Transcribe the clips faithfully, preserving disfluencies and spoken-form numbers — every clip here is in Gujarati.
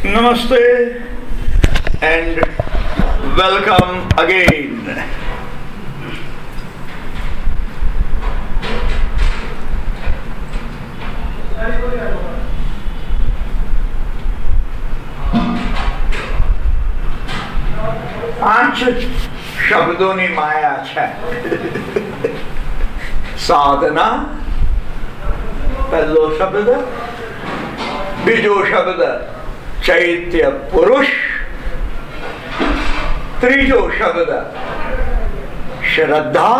Namaste and welcome again. પાંચ શબ્દોની માયા છે. સાધના પહેલો શબ્દ, બીજો શબ્દ ચૈત્ય પુરુષ, ત્રીજો શબ્દ શ્રદ્ધા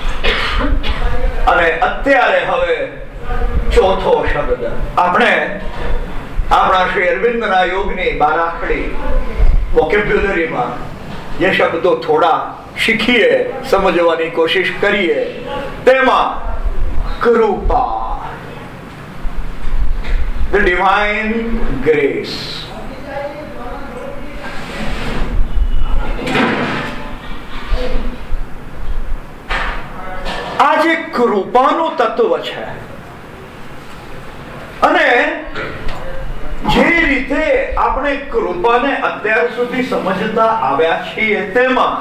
અને અત્યારે હવે ચોથો શબ્દ. આપણે આપણા શ્રી અરવિંદના યોગની બારાખડી વોકેબ્યુલરીમાં જે શબ્દો થોડા શીખીએ, સમજવાની કોશિશ કરીએ, તેમાં કૃપા, the divine grace, આ જે કૃપાનું તત્વ છે અને જે રીતે આપણે કૃપાને અત્યાર સુધી સમજતા આવ્યા છીએ તેમાં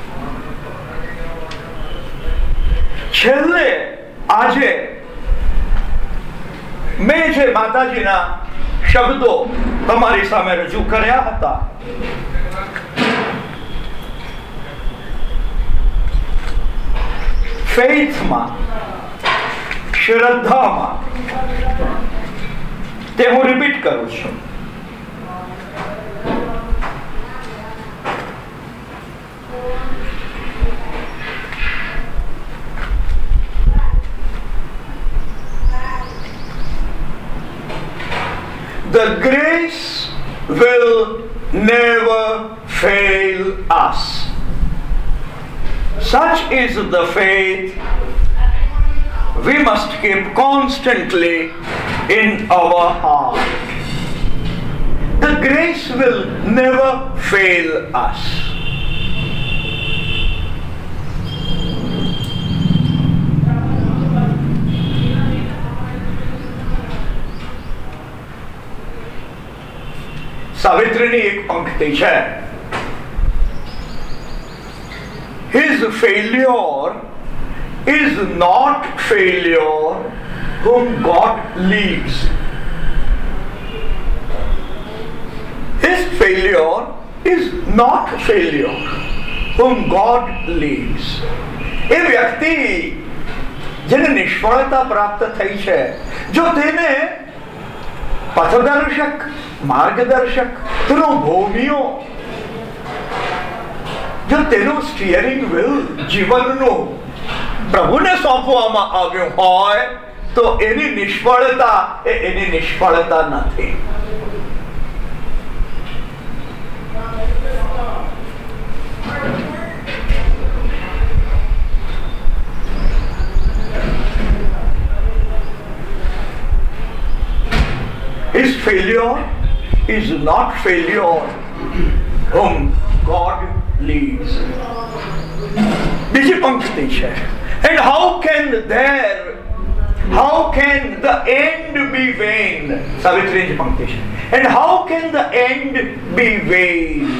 છેલ્લે આજે મેં જે માતાજીના શબ્દો તમારી સામે રજૂ કર્યા હતા, ફેઇથમાં, શ્રદ્ધામાં, તે હું રિપીટ કરું છું. The grace will never fail us. Such is the faith we must keep constantly in our heart. The grace will never fail us. સાવિત્રીની એક પંક્તિ છે, His failure is not failure whom God leads. His failure is not failure whom God leads. એ વ્યક્તિ જેને નિષ્ફળતા પ્રાપ્ત થઈ છે, જો તેને પથદર્શક, માર્ગદર્શક, તેનો ભોમિયો, જો તેનું સ્ટીયરિંગ વ્હીલ જીવનનું પ્રભુને સોંપવામાં આવ્યું હોય તો એની નિષ્ફળતા એ એની નિષ્ફળતા નથી. His failure is not failure whom God leads. બીજી પંક્તિ છે, and how can there how can the end be vain? સાવિત્રીની પંક્તિ છે, and how can the end be vain?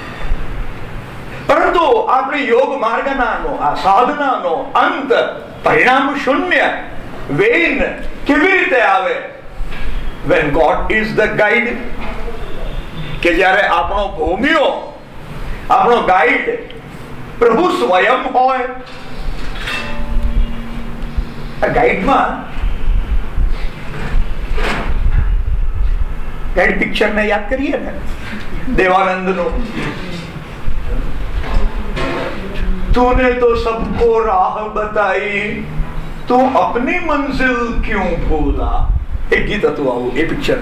પરંતુ આપણી યોગ માર્ગનાનો, આ સાધનાનો અંત પરિણામ શૂન્ય, વેન કેવી રીતે આવે? When God is the guide, કે જ્યારે આપણો ભૂમિયો, આપણો ગાઈડ પ્રભુ સ્વયં હોય. ગાઈડમાં ગાઈડ પિક્ચર ને યાદ કરીએ ને, દેવાનંદનું, तूने तो सबको राह बताई, तू अपनी मंजिल क्यों भूला. એક ગીત હતું આવું એ પિક્ચર.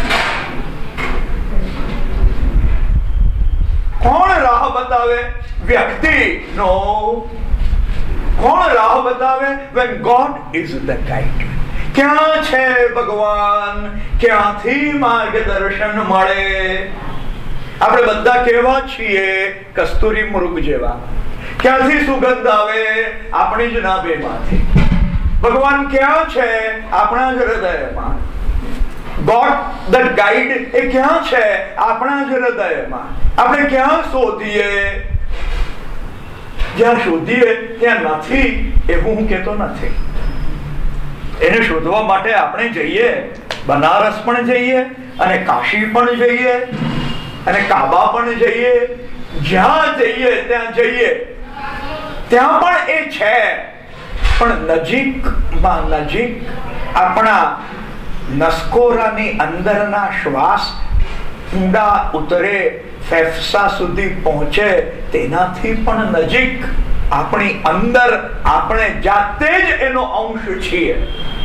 કોણ રાહ બતાવે? વ્યક્તિ. નો, કોણ રાહ બતાવે? when God is the guide. ક્યાં છે ભગવાન? ક્યાંથી માર્ગદર્શન મળે? આપણે બધા કેવા છીએ? કસ્તુરી મૃગ જેવા. ક્યાંથી સુગંધ આવે? આપણી જ નાભીમાંથી. ભગવાન ક્યાં છે? આપણા જ હૃદયમાં. ગોડ ધ ગાઈડ એ ક્યાં છે? આપણા જ હૃદયમાં. આપણે ક્યાં શોધીએ? જ્યાં શોધીએ ત્યાં નથી એવું હું કહેતો નથી. એને શોધવા માટે આપણે જઈએ, બનારસ પણ જઈએ અને કાશી પણ જઈએ અને કાબા પણ જઈએ. જ્યાં જઈએ ત્યાં જઈએ ત્યાં પણ એ છે. પણ નજીકમાં નજીક આપણા નસકોરાની અંદરના શ્વાસ ઊંડા ઉતરે, ફેફસા સુધી પહોંચે, તેનાથી પણ નજીક આપણી અંદર આપણે જાતે જ એનો અંશ છીએ.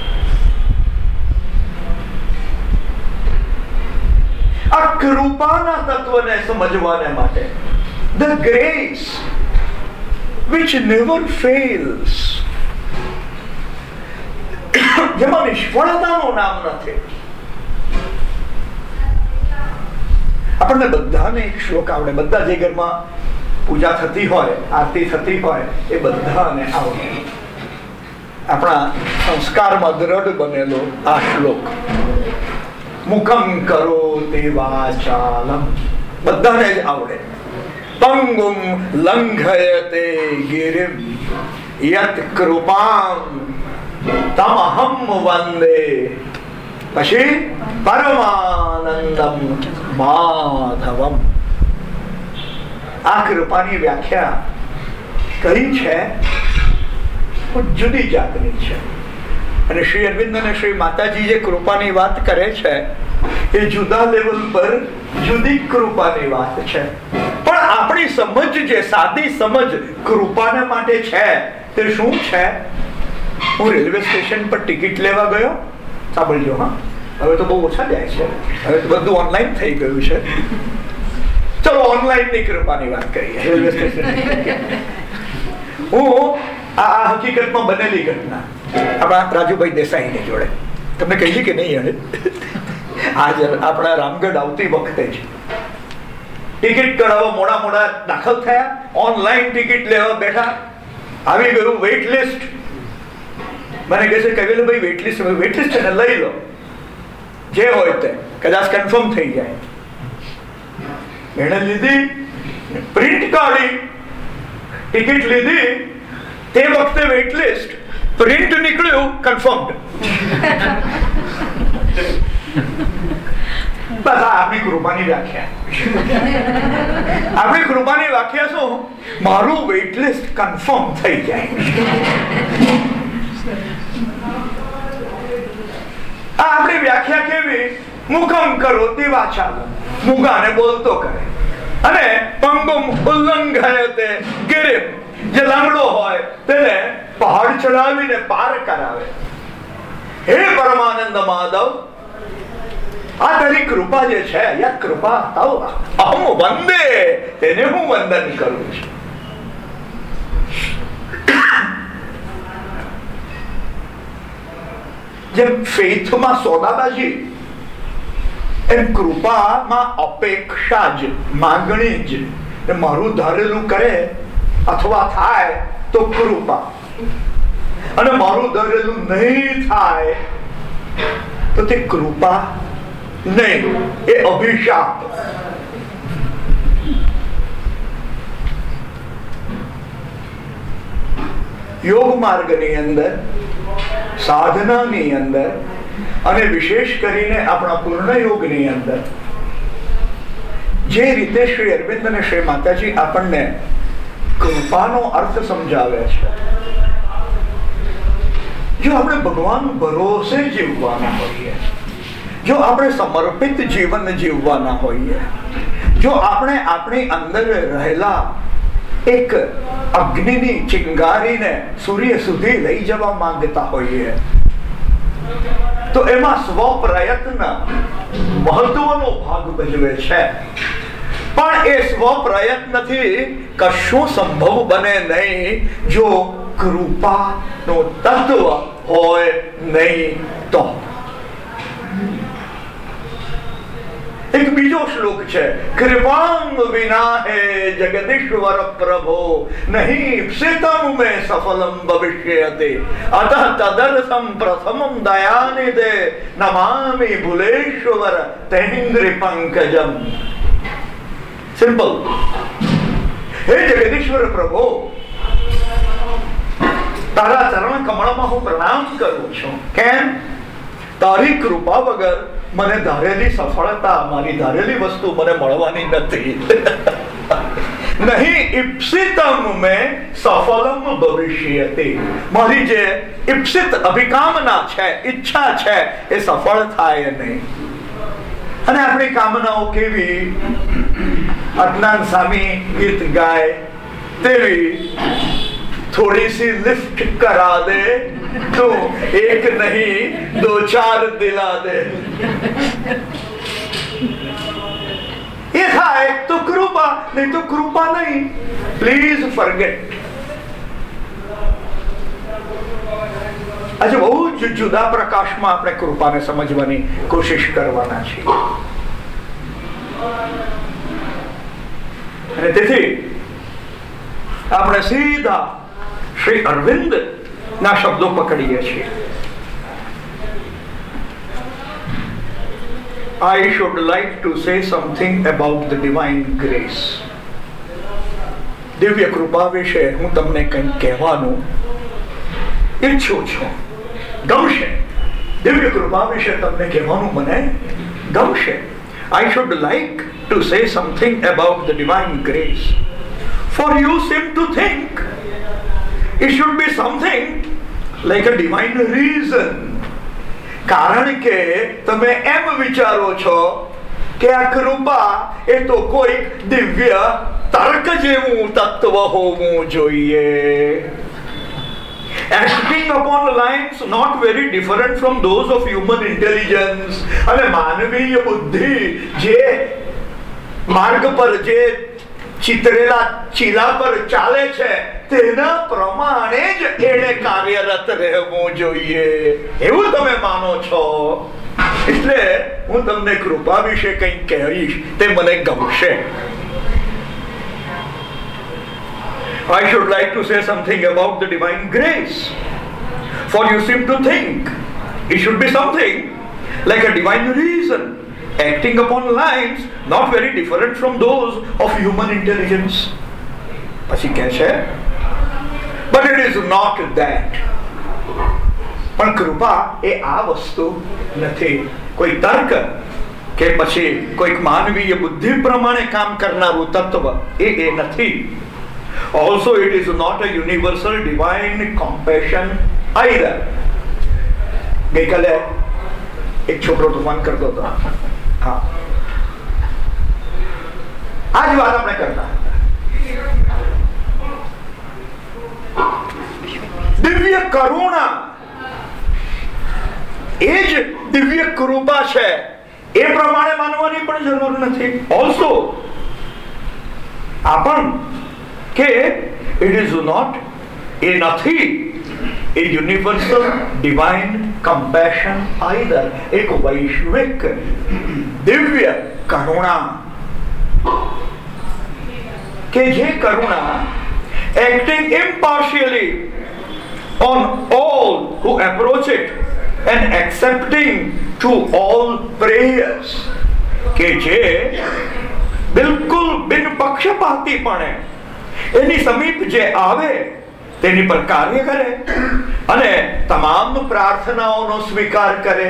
આ કૃપાના તત્વને સમજવાને માટે the grace which never fails, જેમાં નિષ્ફળતાનું નામ નથી. આપણને બધાને એક શ્લોક આવડે. બધા જે ઘરમાં પૂજા થતી હોય, આરતી થતી હોય, એ બધાને આવડે. આપણા સંસ્કારમાં દ્રઢ બનેલો આ શ્લોક, મુખમ કરો તેવા ચાલમ, બધાને જ આવડે. પંગુમ લંઘયતે ગિરિમ યત કૃપામ તમહમ વંદે, પછી પરમાનંદમ માધવમ. આ કૃપાની વ્યાખ્યા કરી છે, જુદી જાતની છે. અને શ્રી અરવિંદ અને શ્રી માતાજી જે કૃપાની વાત કરે છે એ જુદા લેવલ પર જુદી કૃપાની વાત છે. પણ આપણી સમજ, જે સાદી સમજ કૃપાને માટે છે, તે શું છે? હું રેલવે સ્ટેશન પર ટિકિટ લેવા ગયો. સાંભળજો હા, હવે તો બહુ ઓછા જાય છે, હવે તો બધું ઓનલાઈન થઈ ગયું છે. ચલો ઓનલાઈન ની કૃપાની વાત કરીએ. રેલવે સ્ટેશન હું આ હકીકતમાં બનેલી ઘટના આપણા રાજુભાઈ દેસાઈની જોડે તમને કહી કે નહીં? હાજર આપણા રામગઢ આવતી વખતે જ ટિકિટ કઢાવવા મોડા મોડા દાખલ થયા. ઓનલાઈન ટિકિટ લેવા બેઠા, આવી ગયું વેઇટ લિસ્ટ. મને કહે છે કહેલું ભાઈ વેઇટ લિસ્ટ વેઇટ લિસ્ટ છે ને, લઈ લો જે હોય તે, કદાચ કન્ફર્મ થઈ જાય. મેં લીધી, પ્રિન્ટ કાઢી, ટિકિટ લીધી. તે વખતે વેઇટ લિસ્ટ, પ્રિન્ટ નીકળ્યું કન્ફર્મ્ડ. બસ આ આપણી કૃપાની વ્યાખ્યા. આપણી કૃપાની વ્યાખ્યા શું? મારું વેઇટ લિસ્ટ કન્ફર્મ થઈ જાય. આ આપણી વ્યાખ્યા કેવી? મુખમ કરો તેવા ચાલો, મુગાને બોલતો કરે. અને પંગુમ ઉલ્લંઘયતે ગિરિમ, જે લાંગડો હોય તેને પહાડ ચડાવીને પાર કરાવે. હે પરમાનંદ માધવ, આ તારી કૃપા જે છે, યા કૃપા તવ અહમ વંદે, તેને હું વંદન કરું છું. જેમ ફેથમાં સોદાબાજી, એમ કૃપામાં અપેક્ષા જ, માંગણી જ. મારું ધારેલું કરે અથવા થાય તો કૃપા, અને મારું ધારેલું નહીં થાય તો તે કૃપા નહીં, એ અભિશાપ. યોગ માર્ગની અંદર, સાધનાની અંદર, અને વિશેષ કરીને આપણા પૂર્ણ યોગની અંદર જે રીતે શ્રી અરવિંદ અને શ્રી માતાજી આપણને કૃપાનો અર્થ સમજાવે છે, જો આપણે ભગવાન ભરોસે જીવવાના હોઈએ, જો આપણે સમર્પિત જીવન જીવવાના હોઈએ, જો આપણે આપણી અંદર રહેલા એક અગ્નિની ચિંગારીને સૂર્ય સુધી લઈ જવા માંગતા હોઈએ, તો એમાં સ્વ પ્રયત્ન મહત્વનો ભાગ ભજવે છે. પણ એ સ્વ પ્રયત્નથી કશું સંભવ બને નહીં જો કૃપાનો તત્વ હોય નહીં તો. એક બીજો શ્લોક છે, કૃપામ વિના હે જગદીશ્વર પ્રભો નહીં ક્ષિતમ મેં સફલમ ભવિષ્યતે અતઃ તદર્થમ પ્રથમમ દયાનિધે નમામિ ભૂલેશ્વર તૈન્દ્રી પંકજમ. સિમ્પલ. હે જગદીશ્વર પ્રભો, તારા ચરણ કમળમાં હું પ્રણામ કરું છું. કેમ? તારી કૃપા વગર મને ધારેલી સફળતા, મારી ધારેલી વસ્તુ મને મળવાની નથી. નહીં ઈપ્સિતમ મેં સફલમ ભવિષ્યતે, મારી જે ઈપ્સિત અભિકામના છે, ઈચ્છા છે, એ સફળ થાય નહીં. અને આપણી કામનાઓ કેવી? અદનાન સામી ગીત ગાય તેવી, થોડી સી લિફ્ટ કરા દે તો એક નહીં દો ચાર દિલા દે. એ થાય તો કૃપા, નહીં તો કૃપા નહીં. Please forget. આજે બહુ જ જુદા પ્રકાશમાં આપણે કૃપાને સમજવાની કોશિશ કરવાના છીએ. અને તેથી આપણે સીધા શ્રી અરવિંદ ના શબ્દો પકડીએ છીએ. I should like to say something about the divine grace. દિવ્ય કૃપા વિશે હું તમને કંઈક કહેવાનું ઈચ્છું છું. ગમશે. દિવ્ય કૃપા વિશે તમને કહેવાનું મને ગમશે. I should like to say something about the divine grace. For you seem to think it should be something like a divine reason. કારણ કે તમે એમ વિચારો છો કે આ કૃપા એ તો કોઈક દિવ્ય તર્ક જેવું તત્વ હોવું જોઈએ. Acting upon lines not very different from those of human intelligence. અને માનવીય બુદ્ધિ જે માર્ગ પર, જે ચિતરેલા ચીલા પર ચાલે છે તેના પ્રમાણે જ એને કાર્યરત રહેવું જોઈએ એવું તમે માનો છો. એટલે હું તમને કૃપા વિશે કંઈક કહીશ, તે મને ગમશે. I should like to say something about the divine grace. For you seem to think it should be something like a divine reason, acting upon lines not very different from those of human intelligence. પછી કહે છે, but it is not that. પણ કૃપા એ આ વસ્તુ નથી. કોઈ તર્ક કે પછી કોઈક માનવીય બુદ્ધિ પ્રમાણે કામ કરનારું તત્વ એ એ નથી. Also it is not a universal divine compassion either. ગઈકાલે એક છોકરો તોફાન કરતો હતો. હા, આ જ વાત આપણે કરતા. દિવ્ય કરુણા એ જ દિવ્ય કૃપા છે એ પ્રમાણે માનવાની પણ જરૂર નથી. ઓલ્સો આ પણ કે it is not, એ નથી a universal divine compassion either. એક વૈશ્વિક દિવ્ય કરુણા કે જે કરુણા acting impartially on all who approach it and accepting to all prayers, કે જે બિલકુલ બિનપક્ષપાતીપણે એની સમીપ જે આવે તેની પર કાર્ય કરે અને તમામ પ્રાર્થનાઓનો સ્વીકાર કરે.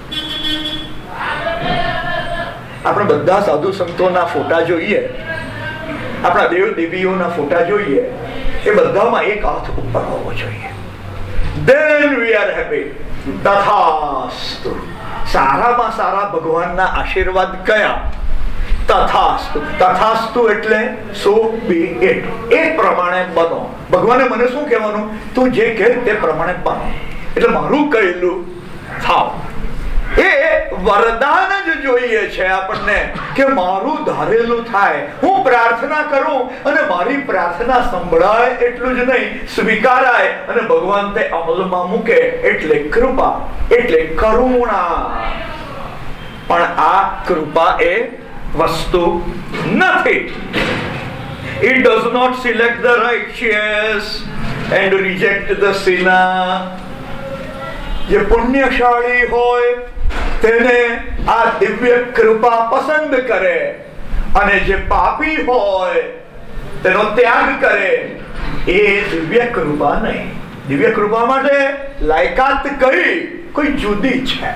આપણે બધા સાધુ સંતોના ફોટા જોઈએ, આપણા દેવ દેવીઓના ફોટા જોઈએ, એ બધામાં એક હાથ ઉપર હોવો જોઈએ. Then we are happy. તથાસ્તુ. સારામાં સારા ભગવાનના આશીર્વાદ કયા? તથાસ્તુ. તથાસ્તુ એટલે so be it. એ પ્રમાણે બનો. ભગવાને મને શું કહેવાનું? તું જે કહે તે પ્રમાણે બનો. એટલે મારું કહેલું થાવ. એ વરદાન જ જોઈએ છે આપણને કે મારું ધારેલું થાય. હું પ્રાર્થના કરું અને મારી પ્રાર્થના સંભળાય એટલું જ નહીં, સ્વીકારાય અને ભગવાન તે અમલમાં મૂકે. એટલે કૃપા, એટલે કરુણા. પણ આ કૃપા એ વસ્તુ નથી. It does not select the righteous and reject the sinner. જે પુણ્યશાળી હોય તેને આ દિવ્ય કૃપા પસંદ કરે, અને જે પાપી હોય તેનો ત્યાગ કરે. એ દિવ્ય કૃપા નહીં. દિવ્ય કૃપા માટે લાયકાત કઈ કોઈ જુદી છે.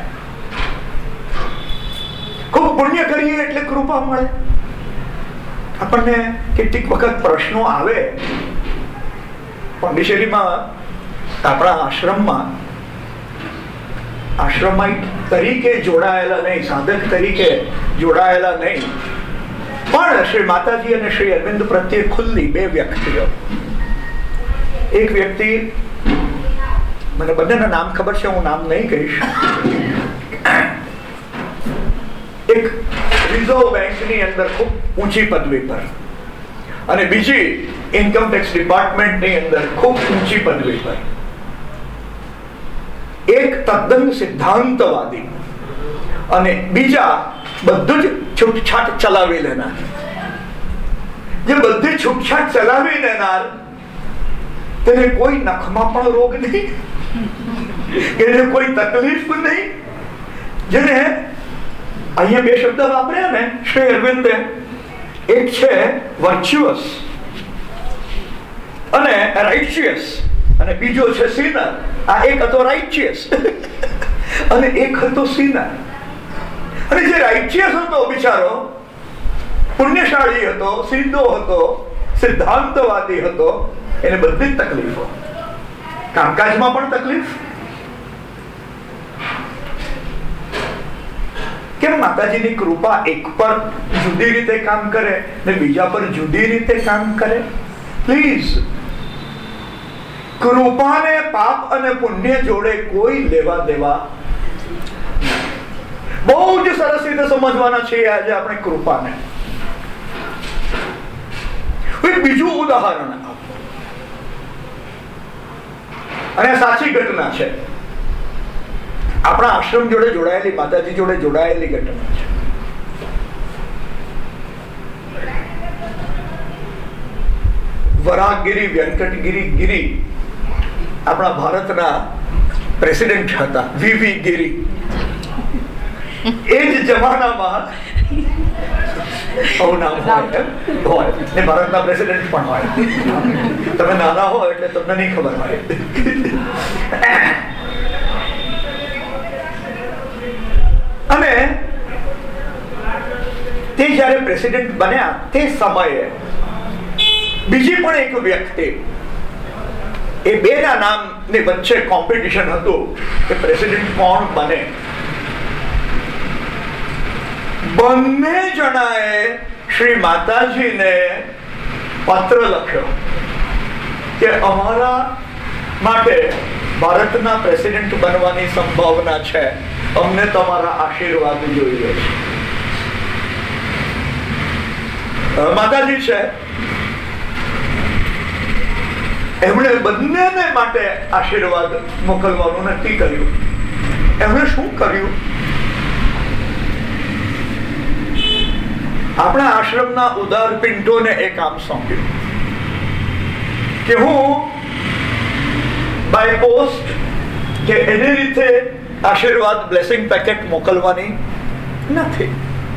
ખૂબ પુણ્ય કરીએ એટલે કૃપા મળે. આપણને કેટલીક વખત પ્રશ્નો આવે. પોંડિચેરીમાં આપણા આશ્રમમાં આશ્રમાઇટ તરીકે જોડાયેલા નહીં, સાધક તરીકે જોડાયેલા નહીં, પણ શ્રી માતાજી અને શ્રી અરવિંદ પ્રત્યે ખુલ્લી બે વ્યક્તિઓ. એક વ્યક્તિ, મને બંનેના નામ ખબર છે, હું નામ નહીં કહીશ. એક રિઝર્વ બેંકની અંદર ખૂબ ઊંચી પદવી પર, અને બીજી ઇન્કમ ટેક્સ ડિપાર્ટમેન્ટની અંદર ખૂબ ઊંચી પદવી પર. એક તદ્દન સિદ્ધાંતવાદી અને બીજા બધું જ છૂટછાટ ચલાવી લેનાર. જે બધી છૂટછાટ ચલાવી લેનાર તેને કોઈ નખમાં પણ રોગ નહીં, એને કોઈ તકલીફ નહીં. જેને અહીંયા બે શબ્દ વાપર્યા ને શ્રી અરવિંદે, એક છે વર્ચ્યુઅસ અને રાઇચિયસ, અને બીજો છે સિનર. આ એક હતો રાઇચિયસ અને એક હતો સિનર. અને જે રાઇચિયસ હતો બિચારો પુણ્યશાળી હતો, સીધો હતો, સિદ્ધાંતવાદી હતો, એને બધી જ તકલીફો, કામકાજમાં પણ તકલીફ. કેમ માતાજીની કૃપા એક પર જુદી રીતે કામ કરે ને બીજા પર જુદી રીતે કામ કરે? પ્લીઝ, કૃપાને પાપ અને પુણ્ય જોડે કોઈ લેવા દેવા. બહુ જ સરસ રીતે સમજવાના છે આજે આપણે કૃપાને. બીજું ઉદાહરણ આપો, અને સાચી ઘટના છે. આપણા આશ્રમ જોડે જોડાયેલી, માતાજી જોડે જોડાયેલી ઘટના છે. વરાહગીરી વ્યંકટગીરી ગીરી આપણા ભારતના પ્રેસિડેન્ટ હતા, વીવી ગીરી. એ જ જમાનામાં ભારતના પ્રેસિડેન્ટ પણ હોય. તમે નાના હો એટલે તમને નહીં ખબર હોય. અને તે જયારે પ્રેસિડેન્ટ બન્યા તે સમયે બીજી પણ એક વ્યક્તિ, એ બે ના નામ ની વચ્ચે કોમ્પિટિશન હતું કે પ્રેસિડેન્ટ કોણ બને. બંને જણાએ શ્રી માતાજીને પત્ર લખ્યો કે અમારા માટે ભારતના પ્રેસિડેન્ટ બનવાની સંભાવના છે, અમને તમારા આશીર્વાદ જોઈએ છે. માતાજી છે, એમણે બંનેને માટે આશીર્વાદ મોકલવાનું નક્કી કર્યું. એમણે શું કર્યું? આપણા આશ્રમના ઉદાર પિન્ટોને એ કામ સોંપ્યું કે હું બાય પોસ્ટ કે એની રીતે આશીર્વાદ બ્લેસિંગ પેકેટ મોકલવાની નથી.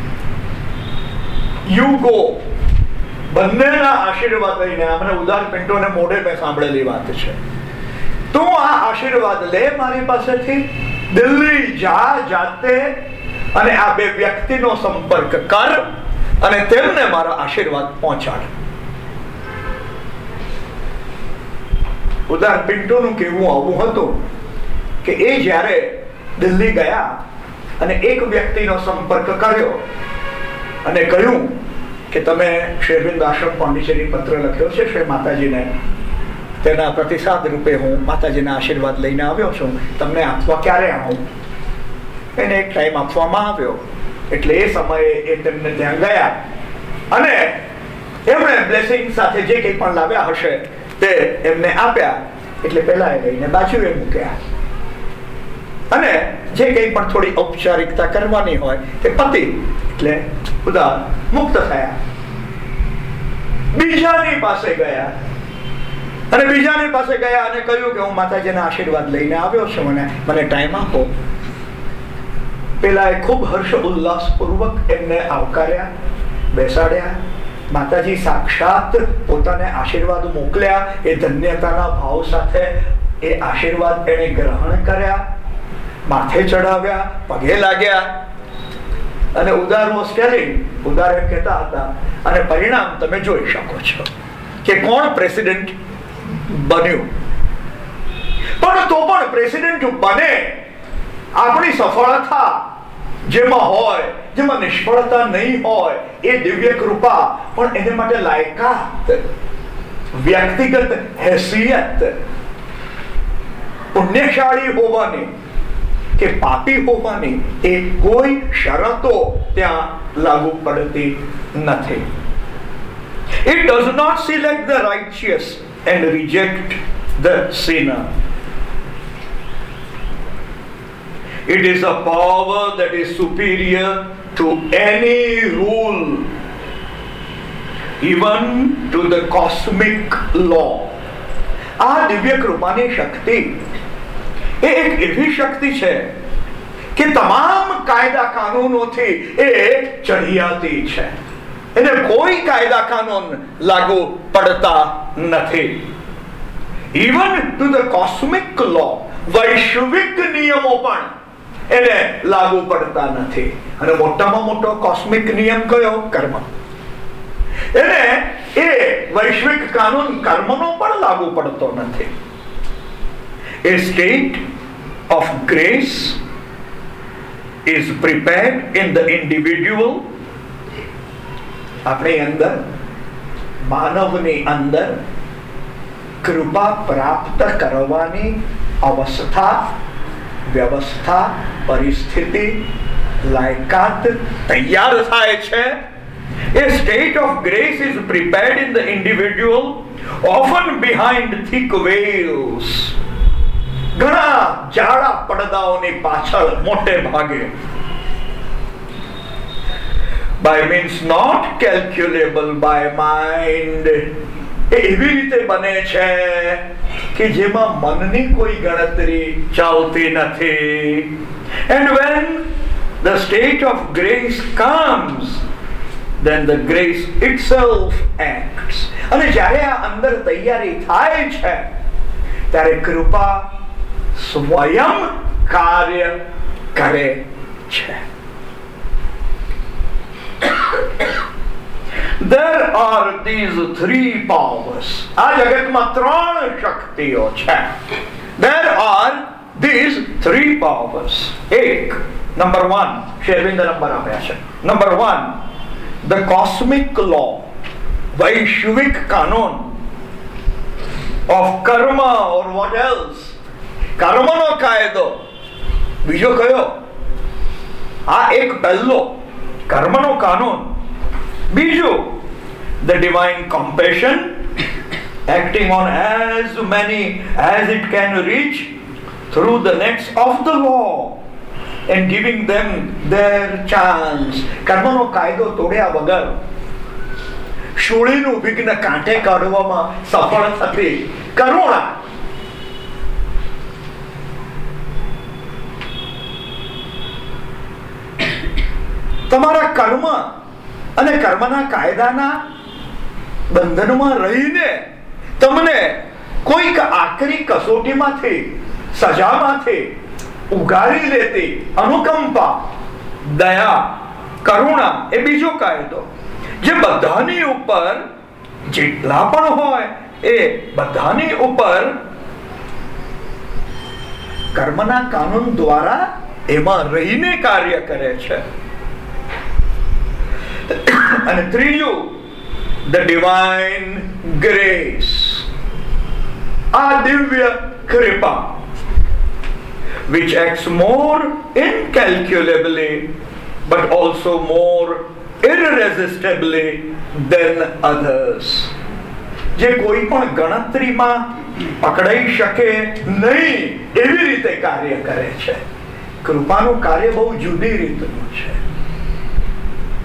યુ ગો, બંનેના આશીર્વાદ લઈને. આપણે ઉદાર પિન્ટોને મોઢે મેં સાંભળેલી વાત છે. તું આ આશીર્વાદ લે મારી પાસેથી, દિલ્હી જા જાતે, અને આ બે વ્યક્તિનો સંપર્ક કર અને તેમને મારા આશીર્વાદ પહોંચાડ. ઉદાર પિન્ટોનું કહેવું આવું હતું કે એ જ્યારે દિલ્હી ગયા અને એક વ્યક્તિનો સંપર્ક કર્યો અને કહ્યું કે તમે શ્રી અરવિંદ આશ્રમ પોંડિચેરી પત્ર લખ્યો છે શ્રી માતાજીને, તેના પ્રતિસાદ રૂપે હું માતાજીના આશીર્વાદ લઈને આવ્યો છું, તમને આપવા ક્યારે આવું? એને એક ટાઈમ આપવામાં આવ્યો. એટલે એ સમયે એ તેમને ત્યાં ગયા અને એમણે બ્લેસિંગ સાથે જે કંઈ પણ લાવ્યા હશે તે એમને આપ્યા. એટલે પેલા એ લઈને બાજુએ મૂક્યા અને જે કંઈ પણ થોડી ઔપચારિકતા કરવાની હોય તે પતિ. એટલે બધા મુક્ત થયા. બીજાની પાસે ગયા અને બીજાની પાસે ગયા અને કહ્યું કે હું માતાજીના આશીર્વાદ લઈને આવ્યો છું, મને મને ટાઈમ આપો. પેલા ખૂબ હર્ષ ઉલ્લાસ પૂર્વક એમને આવકાર્યા, બેસાડ્યા. માતાજી સાક્ષાત પોતાને આશીર્વાદ મોકલ્યા. એ ધન્યતાના ભાવ સાથે એ આશીર્વાદ એને ગ્રહણ કર્યા, માથે ચડાવ્યા, પગે લાગ્યા. અને ઉદાર વોઝ ટેલિંગ, ઉદાર એમ કહેતા હતા, અને પરિણામ તમે જોઈ શકો છો કે કોણ પ્રેસિડેન્ટ બન્યું. પણ તો પણ પ્રેસિડેન્ટ બને, આપણી સફળતા જેમાં હોય, જેમાં નિષ્ફળતા નહીં હોય, એ દિવ્ય કૃપા. પણ એને માટે લાયકાત, વ્યક્તિગત હેસિયત, પુણ્યશાળી હોવાની કે પાપી હોવાની એ કોઈ શરતો ત્યાં લાગુ પડતી નથી. It does not select the righteous and reject the sinner. It is a power that is superior to any rule, even to the cosmic law. આ દિવ્ય કૃપાની શક્તિ એ એક એવી શક્તિ છે કે તમામ કાયદા કાનૂનોથી એ ચઢિયાતી છે. એને કોઈ કાયદા કાનૂન લાગુ પડતા નથી. Even to the cosmic law, વૈશ્વિક નિયમો પણ એને લાગુ પડતા નથી. અને મોટામાં મોટો કોસ્મિક નિયમ કયો? કર્મ. એને એ વૈશ્વિક કાનૂન કર્મનો પણ લાગુ પડતો નથી. A state of grace is prepared in the individual. આપણી અંદર, માનવની અંદર કૃપા પ્રાપ્ત કરવાની અવસ્થા, વ્યવસ્થા, પરિસ્થિતિ, લાયકાત તૈયાર થાય છે. A state of grace is prepared in the individual, often behind thick veils. ઘણા જાડા પડદાઓની પાછળ, મોટે ભાગે. By means not calculable by mind. એવી રીતે બને છે કે જેમાં મનની કોઈ ગણતરી ચાલતી નથી. And when the state of grace comes, then the grace itself acts. અને જ્યારે આ અંદર તૈયારી થાય છે ત્યારે કૃપા સ્વયં કાર્ય કરે છે. There are these three powers. આ જગતમાં ત્રણ શક્તિઓ છે. There are these three powers. એક, નંબર વન, શેરવિંદ નંબર આપ્યા છે. Number one, the cosmic law, વૈશ્વિક કાનૂન of karma or what else. કર્મનો કાયદો. બીજો કયો? આ એક પહેલો કર્મનો કાનૂન. બીજું, the divine compassion acting on as many as it can reach through the nets of the law and giving them their chance. કર્મનો કાયદો તોડ્યા વગર શૂળીનું વિઘ્ન કાંઠે કાઢવામાં સફળ થતી કરુણા. તમારા કર્મ અને કર્મના કાયદાના બંધનમાં રહીને તમને કોઈક આકરી કસોટીમાંથી, સજામાંથી ઉગારી લેતી અનુકંપા, દયા, કરુણા એ બીજો કાયદો, જે બધાની ઉપર, જેટલા પણ હોય એ બધાની ઉપર કર્મના કાનૂન દ્વારા એમાં રહીને કાર્ય કરે છે. અને ત્રીજું, the divine grace, આ દિવ્ય કૃપા, which acts more incalculably but also more irresistibly than others. જે કોઈ પણ ગણતરીમાં પકડાઈ શકે નહીં એવી રીતે કાર્ય કરે છે. કૃપાનું કાર્ય બહુ જુદી રીતનું છે.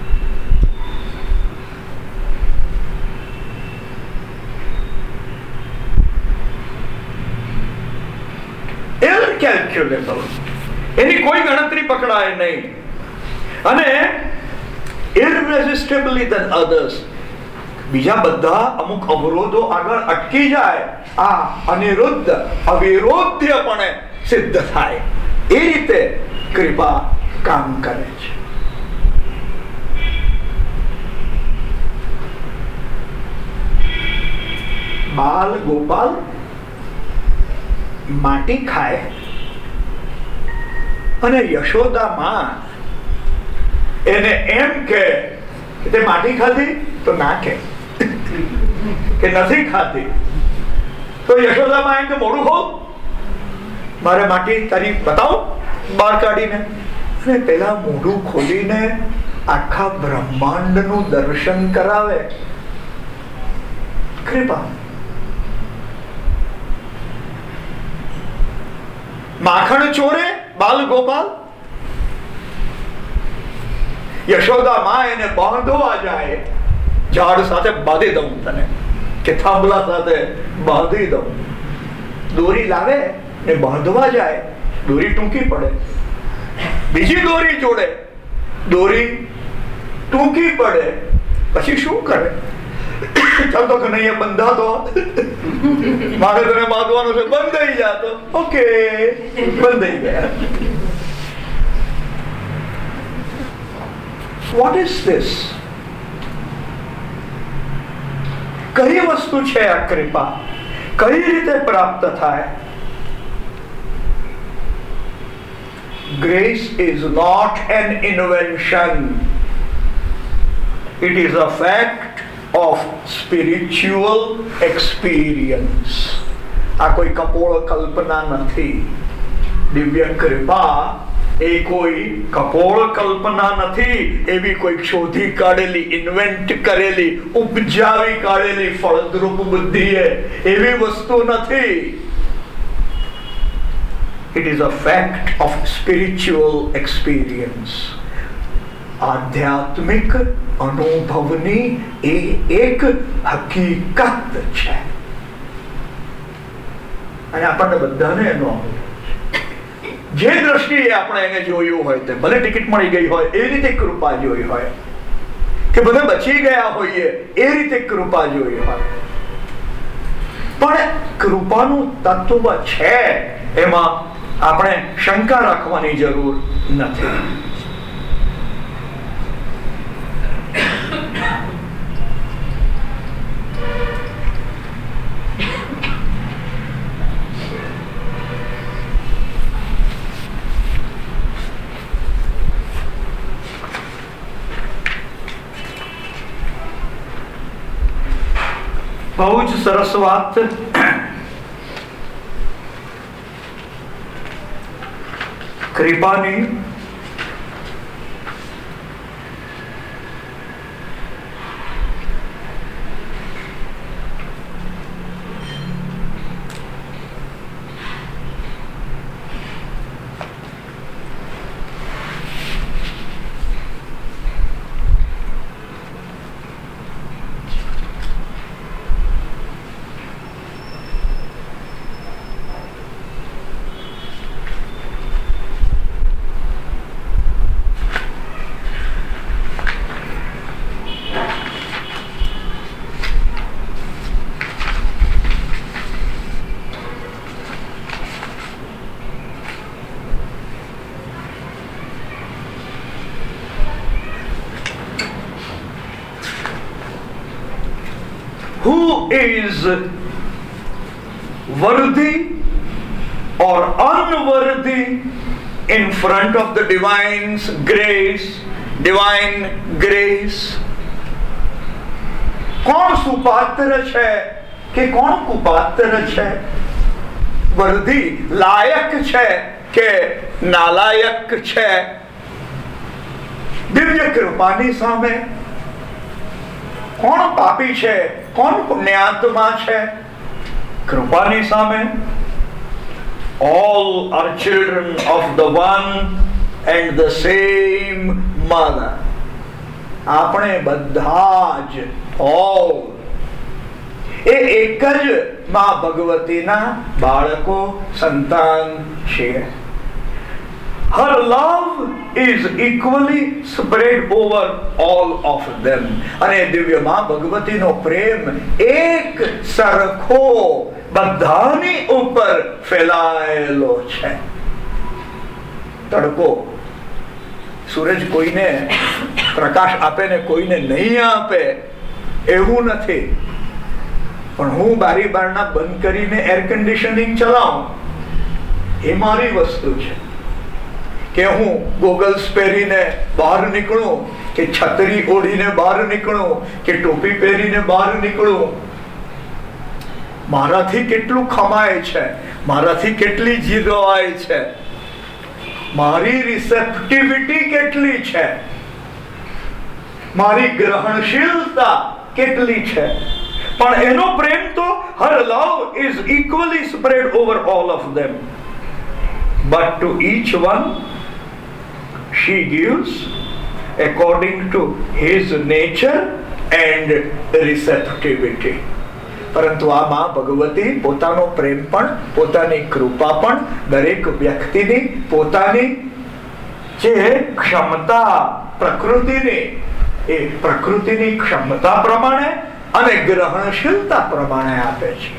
incalculable. એની કોઈ ગણતરી પકડાય નહીં. અને irresistibly than others, બીજા બધા અમુક અવરોધો આગળ અટકી જાય, આ અનિરુદ્ધ અવિરોધ્યપણે સિદ્ધ થાય. એ રીતે કૃપા કામ કરે છે. બાલ ગોપાલ માટી ખાય અને યશોદા માં એને એમ કે તે માટી ખાધી તો ના કે નથી ખાધી, તો યશોદા માં એમ કે મોડું હો, મારે માટી તારી બતાવો બહાર કાઢીને. અને પેલા મોઢું ખોલીને આખા બ્રહ્માંડ નું દર્શન કરાવે. કૃપા. માખણ ચોરે બાલ ગોપાલ, યશોદા માં એને બાંધવા જાય, ઝાડ સાથે બાંધી દઉં તને, કે થાંભલા સાથે બાંધી દઉં. દોરી લાવે ને બાંધવા જાય, દોરી ટૂંકી પડે, બીજી દોરી જોડે, દોરી ટૂંકી પડે, પછી શું કરે? ચાલતો કે નહીં બંધાતો, મારે તને બાંધવાનું છે, બંધાઈ જાતો. ઓકે, બંધાઈ ગયા. What is this? કઈ વસ્તુ છે આ કૃપા? કઈ રીતે પ્રાપ્ત થાય? Grace is not an invention. It is a fact of spiritual experience. આ કોઈ કપોળ કલ્પના નથી. દિવ્ય કૃપા એ કોઈ કપોળ કલ્પના નથી, એવી કોઈ શોધી કાઢેલી, ઇન્વેન્ટ કરેલી, ઉપજાવી કાઢેલી ફળદ્રુપ બુદ્ધિએ એવી વસ્તુ નથી. It is a fact of spiritual experience. આધ્યાત્મિક અનુભવની એ એક હકીકત છે. અને આપણને બધાને એનો જે દ્રષ્ટિએ આપણે એને જોયું હોય તે, ભલે ટિકિટ મળી ગઈ હોય એ રીતે કૃપા જોઈ હોય, કે બધા બચી ગયા હોઈએ એ રીતે કૃપા જોઈ હોય, પણ કૃપાનું તત્વ છે એમાં આપણે શંકા રાખવાની જરૂર નથી. બહુ જ સરસ વાત. કૃપાની who is worthy or unworthy in front of the divine's grace, divine grace? કોણ સુપાત્ર છે કે કોણ કુપાત્ર છે? વર્ધી લાયક છે કે નાલાયક છે? દિવ્ય કૃપાની સામે કોણ પાપી છે, કોણ પુણ્યાત્મા છે? કૃપાની સામે all are children of the one and the same mother. આપણે બધા જ all એ એક જ માં ભગવતીના બાળકો, સંતાન છીએ. Her love is equally spread over all of them. અને દિવ્ય માં ભગવતીનો પ્રેમ એક સરખો બધાની ઉપર ફેલાયેલો છે. તડકો સૂરજ કોઈને પ્રકાશ આપે ને કોઈને નહીં આપે એવું નથી, પણ હું બારી બારણા બંધ કરીને એર કન્ડિશનિંગ ચલાવું એ મારી વસ્તુ છે. કે હું ગોગલ્સ પહેરીને બહાર નીકળું, કે છત્રી ઓઢીને બહાર નીકળું, કે ટોપી પહેરીને બહાર નીકળું, મારાથી કેટલું ખમાય છે, મારાથી કેટલી જીરવાય છે, મારી રિસેપ્ટિવિટી કેટલી છે, મારી ગ્રહણશીલતા કેટલી છે. પણ એનો પ્રેમ તો her love is equally spread over all of them, but to each one she gives according to his nature and receptivity. પરંતુ આ માં ભગવતી પોતાનો પ્રેમ પણ, પોતાની કૃપા પણ દરેક વ્યક્તિની પોતાની જે ક્ષમતા પ્રકૃતિની, એ પ્રકૃતિની ક્ષમતા પ્રમાણે અને ગ્રહણશીલતા પ્રમાણે આપે છે.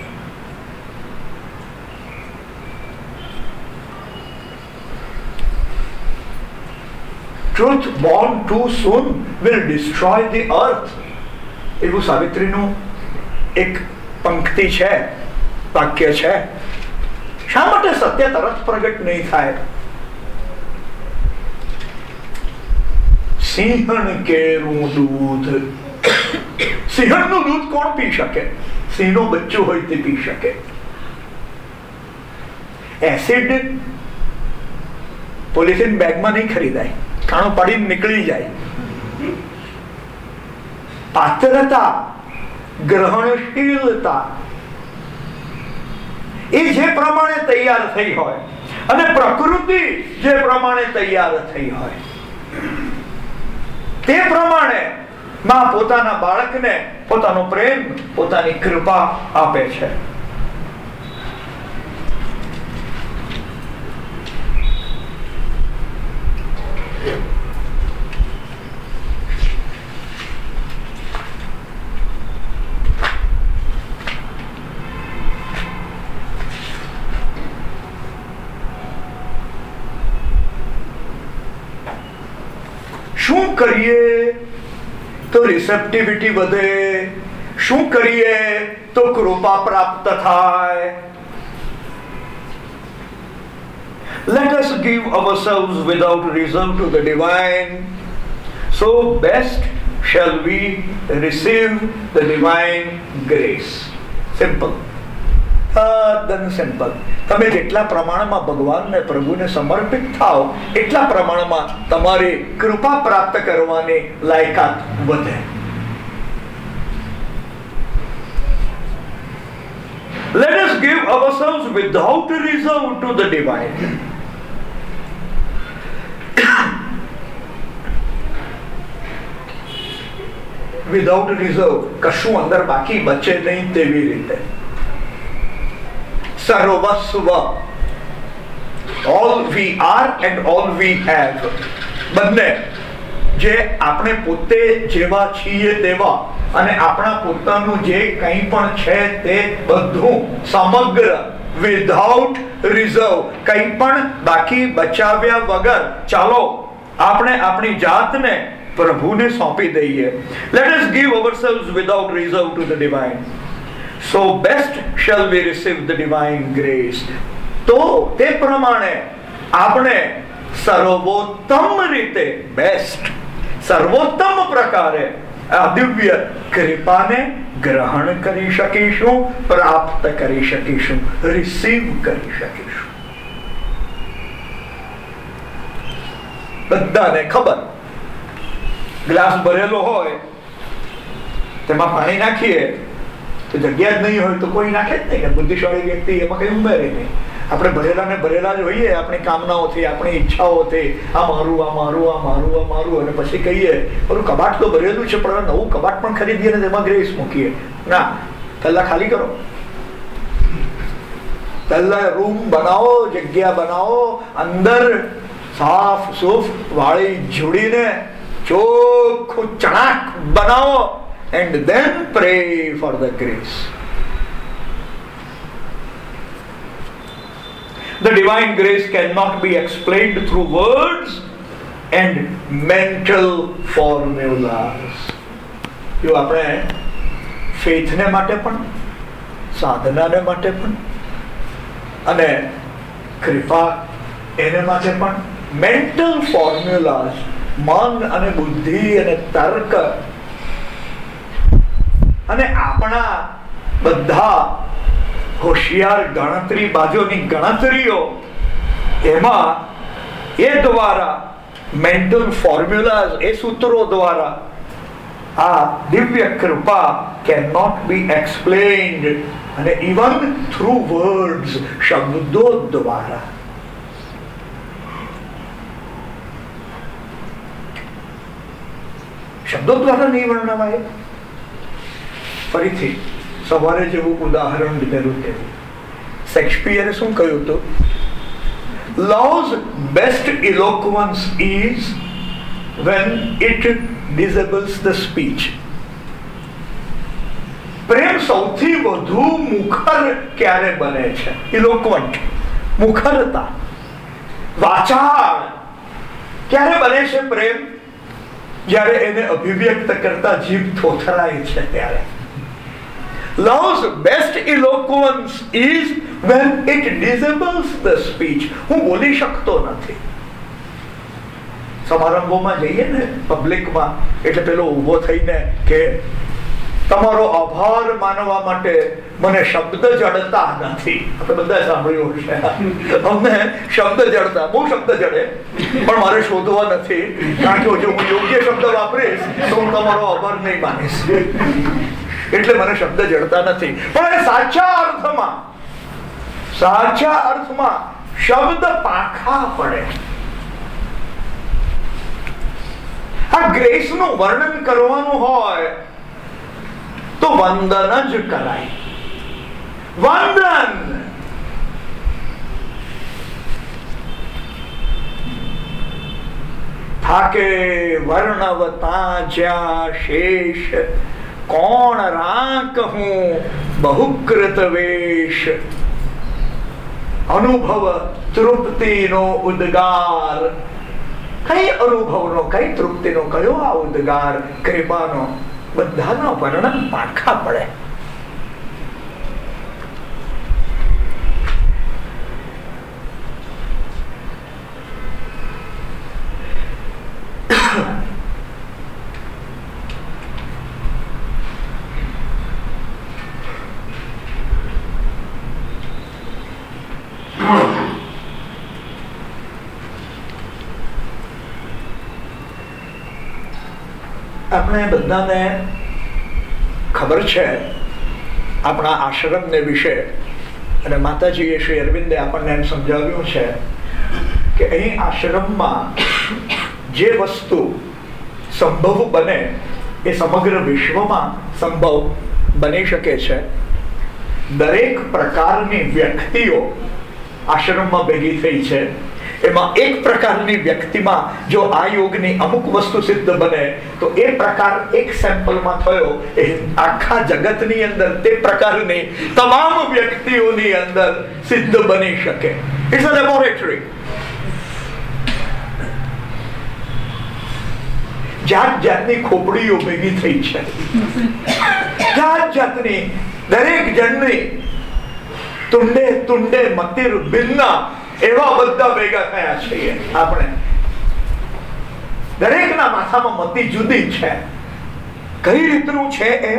Truth born too soon will destroy the earth. એવું સાવિત્રીનું એક પંક્તિ છે, વાક્ય છે. શા માટે સત્ય તરત પ્રગટ નહીં થાય? સિંહણ કેરું દૂધ, સિંહણનું દૂધ કોણ પી શકે? સિંહનો બચ્ચો હોય તે પી શકે. એસિડ પોલિથીન બેગમાં નહીં ખરીદાય, કાણું પાડીને નીકળી જાય. પાત્રતા, ગ્રહણશીલતા એ જે પ્રમાણે તૈયાર થઈ હોય અને પ્રકૃતિ જે પ્રમાણે તૈયાર થઈ હોય તે પ્રમાણે માં પોતાના બાળકને પોતાનો પ્રેમ, પોતાની કૃપા આપે છે. શું કરીએ તો રિસેપ્ટિવિટી વધે? શું કરીએ તો કૃપા પ્રાપ્ત થાય? Let us give ourselves without reserve to the divine, so best shall we receive the divine grace. Simple. તદ્દન સિમ્પલ. તમે જેટલા પ્રમાણમાં ભગવાનને, પ્રભુને સમર્પિત થાઓ એટલા પ્રમાણમાં તમારી કૃપા પ્રાપ્ત કરવાની લાયકાત વધે. Let us give ourselves without reserve to the divine. Without reserve, કશું અંદર બાકી બચે નહીં તેવી રીતે. સર્વસ્વ, all we are and all we have, બંને જે આપણે પોતે જેવા છીએ તેવા અને આપણા પોતાનું જે કંઈ પણ છે તે બધું સમગ્ર, વિધાઉટ રિઝર્વ, કંઈ પણ બાકી બચાવ્યા વગર ચાલો આપણે આપણી જાતને પ્રભુને સોંપી દઈએ. Let us give ourselves without reserve to the divine. So best shall we receive the divine grace. તો તે પ્રમાણે આપણે સર્વોત્તમ રીતે, બેસ્ટ, સર્વોત્તમ પ્રકારે આ દિવ્ય કૃપાને ગ્રહણ કરી શકીશું, પ્રાપ્ત કરી શકીશું, રિસીવ કરી શકીશું. બધાને ખબર, ગ્લાસ ભરેલો હોય તેમાં પાણી નાખીએ તો જગ્યા જ નહીં હોય તો કોઈ નાખે જ નહીં. બુદ્ધિશાળી વ્યક્તિ એમાં કઈ ઉમેરે નહીં. આપણે ભરેલા ને ભરેલા જ હોઈએ આપણી કામનાઓથી, આપણી ઈચ્છાઓથી, આ મારું, આ મારું, આ મારું, આ મારું, અને પછી કહીએ મારું કબાટ તો ભરેલું છે પણ નવું કબાટ પણ ખરીદીએ ને તેમાં ગ્રેસ મૂકીએ. ના, પહેલા ખાલી કરો, પહેલા રૂમ બનાવો, જગ્યા બનાવો, અંદર સાફ સૂફ વાળી જોડીને ચોખ્ખું ચણાક બનાવો and then pray for the grace. The divine grace cannot be explained through words and mental formulas. જો આપણે ફેથને માટે પણ, સાધનાને માટે પણ અને કૃપા એને માટે પણ મેન્ટલ ફોર્મ્યુલાસ, મન અને બુદ્ધિ અને તર્ક અને આપણા બધા હોશિયાર ગણતરી બાજુની ગણતરીઓ, એમાં એ દ્વારા મેન્ટલ ફોર્મ્યુલાસ, એ સૂત્રો દ્વારા આ દિવ્ય કૃપા કેન નોટ બી એક્સપ્લેન્ડ, અને ઇવન થ્રુ વર્ડ્સ, શબ્દો દ્વારા. શબ્દો દ્વારા નહીં વર્ણવાય. ફરીથી સવારે જેવું ઉદાહરણ લીધેલું તેવું, શેક્સપિયરે શું કહ્યું હતું? Love's best eloquence is when it disables the speech. પ્રેમ સૌથી વધુ મુખર ક્યારે બને છે? ઇલોક્વન્ટ, મુખરતા, વાચાળ ક્યારે બને છે પ્રેમ? જ્યારે એને અભિવ્યક્ત કરતા જીભ થોથરાય છે ત્યારે. Love's best eloquence is when it disables the speech. હું બોલી શકતો નથી. સમારંભોમાં જઈએ ને પબ્લિકમાં, એટલે પેલો ઊભો થઈને કે તમારો આભાર માનવા માટે મને શબ્દ જડતા નથી. આપણે બધા સાંભળ્યું હશે, અમને શબ્દ જડતા, બહુ શબ્દ જડે, પણ મારે શોધવા નથી, કારણ કે જો હું યોગ્ય શબ્દ વાપરીશ તો હું તમારો આભાર નહીં માનીશ, એટલે મને શબ્દ જડતા નથી. પણ એ સાચા અર્થમાં, સાચા અર્થમાં શબ્દ પાંખા પડે. આ ગ્રેસ નું વર્ણન કરવાનું હોય તો વંદન જ કરાય. વંદન. થાકે વર્ણવતા જ્યાં શેષ, કોણ રાક હું બહુકૃત વેશ. અનુભવ તૃપ્તિનો ઉદ્ગાર. કઈ અનુભવનો, કઈ તૃપ્તિનો, કયો આ ઉદ્ગાર? કૃપાનો. બધાનો વર્ણન પાંખા પડે. આપણે બધાને ખબર છે આપણા આશ્રમને વિશે, અને માતાજીએ શ્રી અરવિંદે આપણને એમ સમજાવ્યું છે કે અહીં આશ્રમમાં જે વસ્તુ સંભવ બને એ સમગ્ર વિશ્વમાં સંભવ બની શકે છે. દરેક પ્રકારની વ્યક્તિઓ આશ્રમમાં ભેગી થઈ છે. એમાં એક પ્રકારની વ્યક્તિમાં જો આ યોગની અમુક વસ્તુ સિદ્ધ બને તો એ પ્રકાર એક સેમ્પલમાં થયો, એ આખા જગતની અંદર તે પ્રકારની તમામ વ્યક્તિઓની અંદર સિદ્ધ બની શકે. It's a laboratory. જાત જાતની ખોપડીઓ ભેગી થઈ છે, જાત જાતની, દરેક જણની તુંડે તુંડે મતિર ભિન્ના, એવા બધા ભેગા થયા છીએ આપણે. દરેકના માથામાં મતિ જુદી છે. કઈ રીતનું છે એ?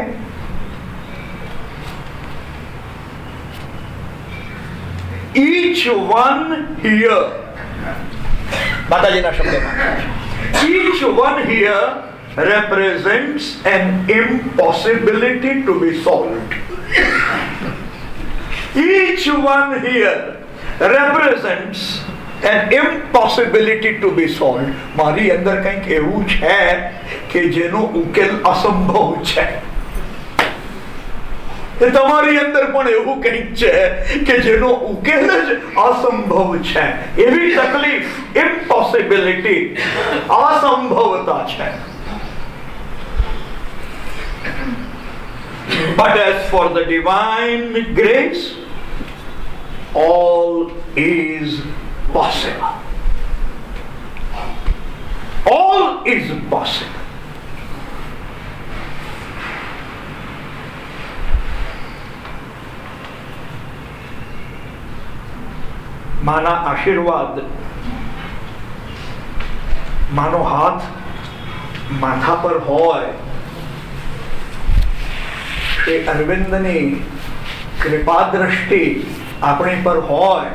each one here, માતાજીના શબ્દમાં, each one here represents an impossibility to be solved. Each one here represents an impossibility to be solved. મારી અંદર કંઈક એવું છે કે જેનો ઉકેલ અસંભવ છે. એ તમારી અંદર પણ એવું કંઈક છે કે જેનો ઉકેલ જ અસંભવ છે. એવી તકલીફ, ઇમ્પોસિબિલિટી, અસંભવતા છે. But as for the divine grace, all is possible. All is possible. માના આશીર્વાદ, માનો હાથ માથા પર હોય, શ્રી અરવિંદની કૃપા દ્રષ્ટિ આપણી પર હોય,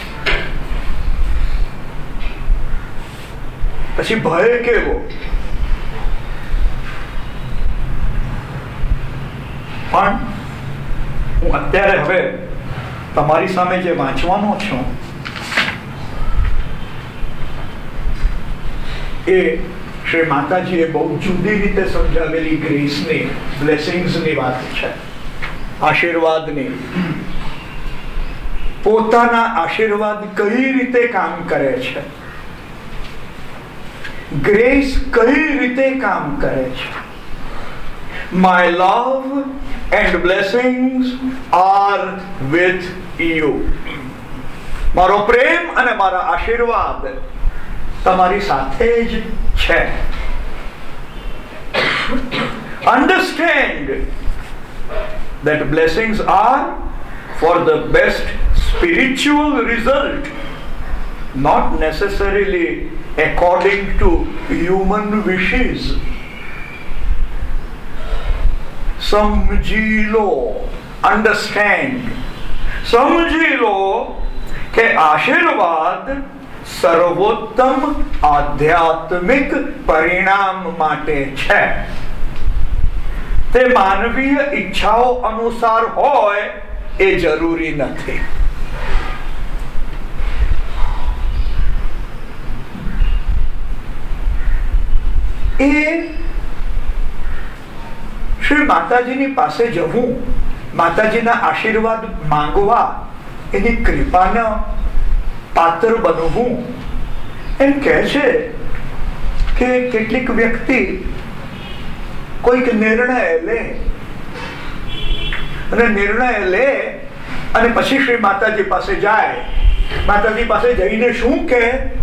પછી ભય કેવો? પણ હું અત્યારે હવે તમારી સામે જે વાંચવાનો છું એ શ્રી માતાજીએ બહુ જુદી રીતે સમજાવેલી ગ્રેસની, બ્લેસિંગ્સની વાત છે, આશીર્વાદની. પોતાના આશીર્વાદ કઈ રીતે કામ કરે છે, ગ્રેસ કઈ રીતે કામ કરે છે. My love and blessings are with you. મારો પ્રેમ અને મારા આશીર્વાદ તમારી સાથે જ છે. Understand that blessings are for the best spiritual result, not necessarily according to human wishes. સમજી લો, અંડરસ્ટેન્ડ, સમજી લો કે આશીર્વાદ સર્વોત્તમ આધ્યાત્મિક પરિણામ માટે છે. તે માનવીય ઈચ્છાઓ અનુસાર હોય એ જરૂરી નથી. એ શ્રી માતાજીની પાસે જવું, માતાજીના આશીર્વાદ માંગવા, એની કૃપાના પાત્ર બનવું, એમ કહે છે કે કેટલીક વ્યક્તિ કોઈક નિર્ણય લે અને નિર્ણય લે અને પછી શ્રી માતાજી પાસે જાય. માતાજી પાસે જઈને શું કહે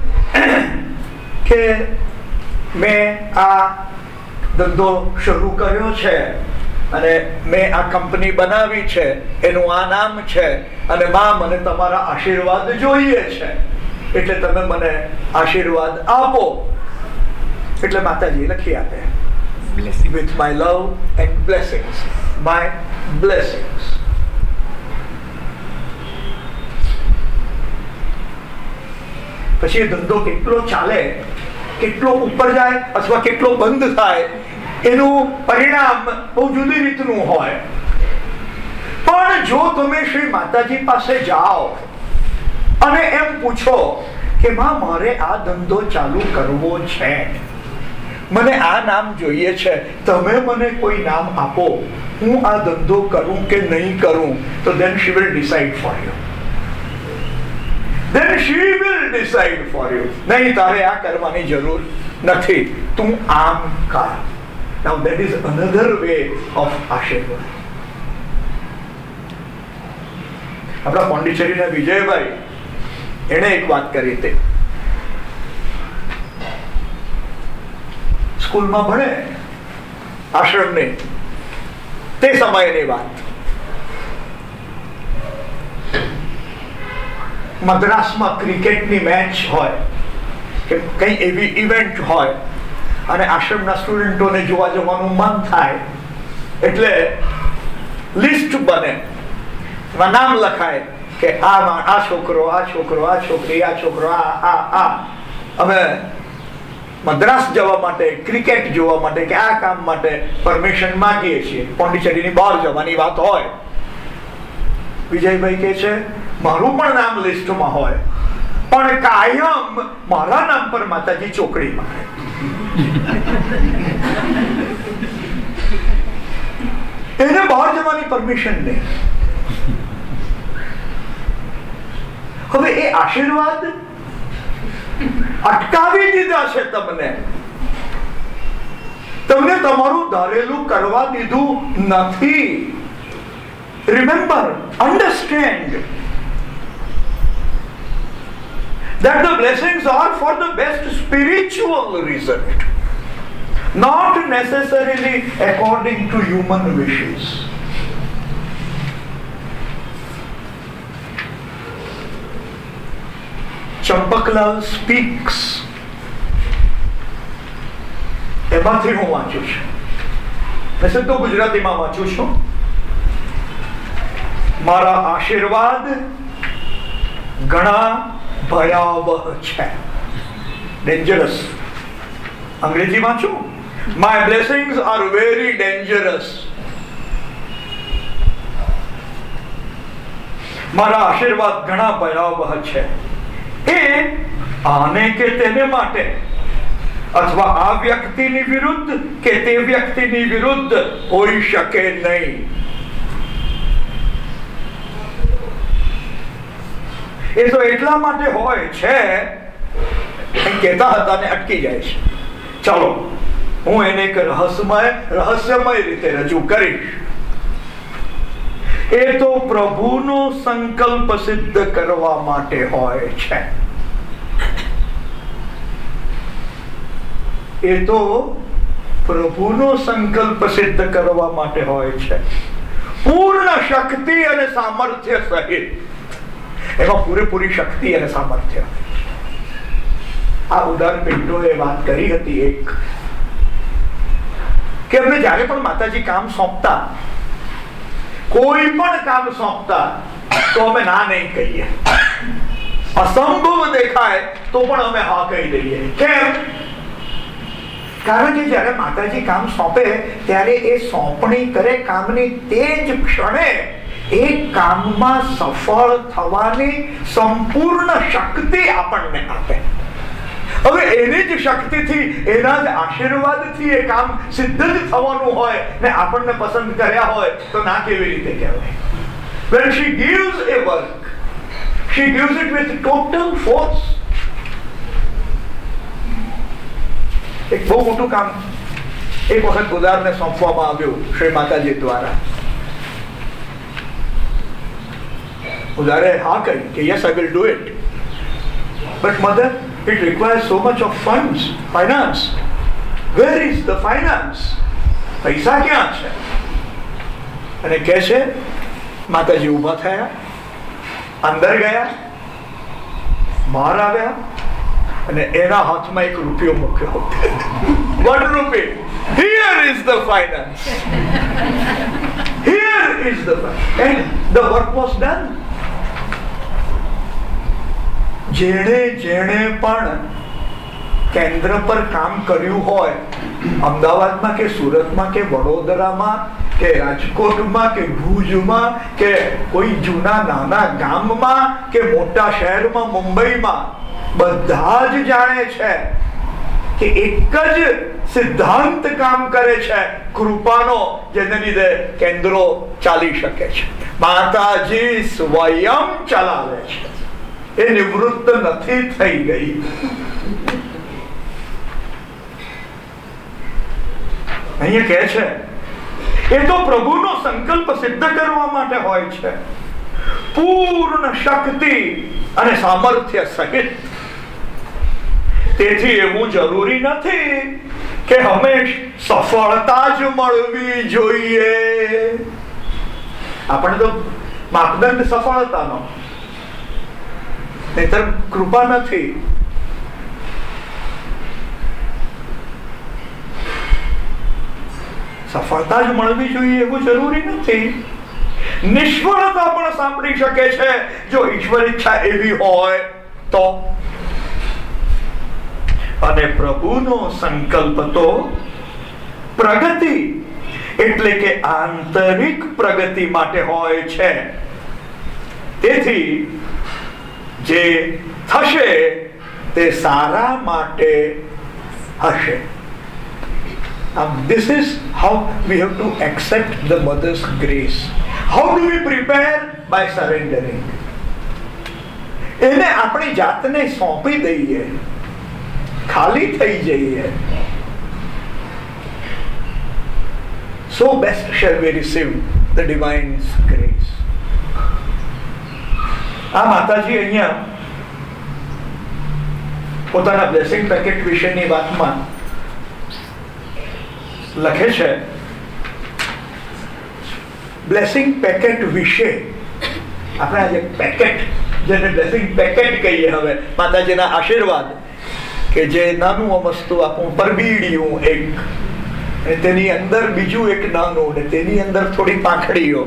કે મેં આ ધંધો શરૂ કર્યો છે અને મેં આ કંપની બનાવી છે, એનું આ નામ છે અને માં મને તમારા આશીર્વાદ જોઈએ છે, એટલે તમે મને આશીર્વાદ આપો. એટલે માતાજી લખી આપે, with my love and blessings, my blessings. પછી એ ધંધો કેટલો ચાલે, કેટલો ઉપર જાય અથવા કેટલો બંધ થાય, એનું પરિણામ બહુ જુદી રીતનું હોય. પણ જો તમે શ્રી માતાજી પાસે જાઓ અને એમ પૂછો કે માં મારે આ ધંધો ચાલુ કરવો છે, મને આ નામ જોઈએ છે, તમે મને કોઈ નામ આપો, હું આ ધંધો કરું કે નહીં કરું, તો then she will decide for you. Then she will decide for you. નહીં, તારે આ કરવાની જરૂર નથી, તું આમ કર. Now that is another way of આશીર્વાદ. આપણા પોંડિચેરીના વિજયભાઈ, એને એક વાત કરી હતી. સ્કૂલમાં ભણે, આશ્રમની, તે સમયની વાત. મદ્રાસમાં ક્રિકેટની મેચ હોય કે કઈ એવી ઇવેન્ટ હોય અને આશ્રમના સ્ટુડન્ટોને જોવા જવાનું મન થાય, એટલે લિસ્ટ બને, એમાં નામ લખાય કે આ આ છોકરો, આ છોકરો, આ છોકરી, આ છોકરો, આ આ આ અમે મદ્રાસ જવા માટે, ક્રિકેટ જોવા માટે કે આ કામ માટે પરમિશન માંગીએ છીએ. પોંડિચેરીની બહાર જવાની વાત હોય. વિજયભાઈ કહે છે મારું પણ નામ લિસ્ટમાં હોય, પણ કાયમ મારા નામ પર માતાજી ચોકડી મારે. એને બહાર દેવાની પરમિશન નહીં. હવે એ આશીર્વાદ અટકાવી દીધા છે. તમને તમને તમારું ધારેલું કરવા દીધું નથી. Remember, understand that the blessings are for the best spiritual result, not necessarily according to human wishes. Champaklal speaks એમાંથી હું વાંચું છું. વૈસે તો ગુજરાતીમાં વાંચું છું. મારા આશીર્વાદ ઘણા ભયાવહ છે. ડેન્જરસ. અંગ્રેજી વાંચું. My blessings are very dangerous. મારા આશીર્વાદ ઘણા ભયાવહ છે. એ આને કે તેને માટે, અથવા આ વ્યક્તિની વિરુદ્ધ કે તે વ્યક્તિની વિરુદ્ધ હોઈ શકે નહીં. એ તો એટલા માટે હોય છે, કહેતા હતા ને અટકી જાય છે. ચાલો હું એને એક રહસ્યમય રહસ્યમય રીતે રજૂ કરીશ. એ તો પ્રભુનો સંકલ્પ સિદ્ધ કરવા માટે હોય છે. એ તો પ્રભુનો સંકલ્પ સિદ્ધ કરવા માટે હોય છે, પૂર્ણ શક્તિ અને સામર્થ્ય સહિત. એમાં પૂરેપૂરી શક્તિ અને સામર્થ્ય. આ ઉદાહરણ પિન્ટોએ વાત કરી હતી એક, કે અમને જ્યારે પણ માતાજી કામ સોંપતા, કોઈ પણ કામ સોંપતા, તો અમે ના નહીં કહીએ. અસંભવ દેખાય તો પણ અમે હા કહી દઈએ. કેમ? કારણ કે જ્યારે માતાજી કામ સોંપે ત્યારે એ સોંપણી કરે કામની, તે જ ક્ષણે એ કામમાં સફળ થવાની સંપૂર્ણ શક્તિ આપણને આપે. હવે એની જ શક્તિથી, એના જ આશીર્વાદથી એ કામ સિદ્ધ જ થવાનું હોય ને આપણને પસંદ કર્યા હોય તો ના કેવી રીતે કહેવાય? When she gives a work, she gives it with total force. એક બહુ મોટું કામ એક વખત ઉદારને સોંપવામાં આવ્યું શ્રી માતાજી દ્વારા. ઉદારે હા કહી કે yes, I will do it. But mother, it requires so much of funds, finance. Where is the finance? પૈસા ક્યાં છે? અને કહે છે, માતાજી ઊભા થયા, અંદર ગયા, બહાર આવ્યા અને એના હાથમાં એક રૂપિયો મૂક્યો. One rupee. Here is the finance. Here is the finance. And the work was done. જેણે જેણે પણ કેન્દ્ર પર કામ કર્યું હોય, અમદાવાદમાં કે સુરતમાં કે વડોદરામાં કે રાજકોટમાં કે ભુજમાં કે કોઈ જૂના નાના ગામમાં કે મોટા શહેરમાં મુંબઈમાં, બધા જ જાણે છે કે એક જ સિદ્ધાંત કામ કરે છે, કૃપાનો, જેને લીધે કેન્દ્રો ચાલી શકે છે. માતાજી સ્વયં ચલાવે છે. એ નિવૃત્ત નથી થઈ ગઈ. અહીંયા કહે છે એ તો પ્રભુનો સંકલ્પ સિદ્ધ કરવા માટે હોય છે, પૂર્ણ શક્તિ અને સામર્થ્ય સહિત. તેથી એવું જરૂરી નથી કે હંમેશ સફળતા જ મળવી જોઈએ. આપણે તો માપદંડ સફળતાનો, નહીતર કૃપા નથી. સફળતા જ મળવી જોઈએ એવું જરૂરી નથી. નિષ્ફળતા પણ સાંભળી શકે છે જો ઈશ્વર ઈચ્છા એવી હોય તો. અને પ્રભુનો સંકલ્પ તો પ્રગતિ, એટલે કે આંતરિક પ્રગતિ માટે હોય છે. તેથી જે થશે તે સારા માટે હશે. Um, this is how we have to accept the mother's grace. How do we prepare? By surrendering. એને આપણી જાતને સોંપી દઈએ, ખાલી થઈ જઈએ. So best shall we receive the divine grace. આ માતાજી અહીંયા પોતાના બ્લેસિંગ પેકેટ વિશેની વાતમાં લખે છે, બ્લેસિંગ પેકેટ વિશે આપણે આજે પેકેટ, જેને બ્લેસિંગ પેકેટ કહીએ, હવે માતાજીના આશીર્વાદ કે જે નાનું વસ્તુ આપણું પરબીડિયું એક, તેની અંદર બીજું એક નાનું, ને તેની અંદર થોડી પાંખડીઓ,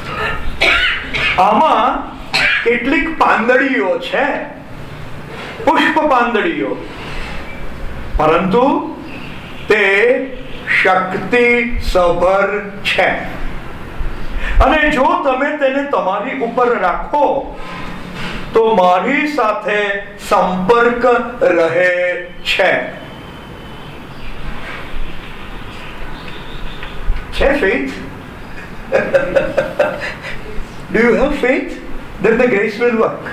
આમાં કેટલીક પાંદડીઓ છે, પુષ્પ પાંદડીઓ, પરંતુ તે શક્તિ સભર છે. અને જો તમે તેને તમારી ઉપર રાખો તો મારી સાથે સંપર્ક રહે છે. છે faith? Do you have faith that the grace will work?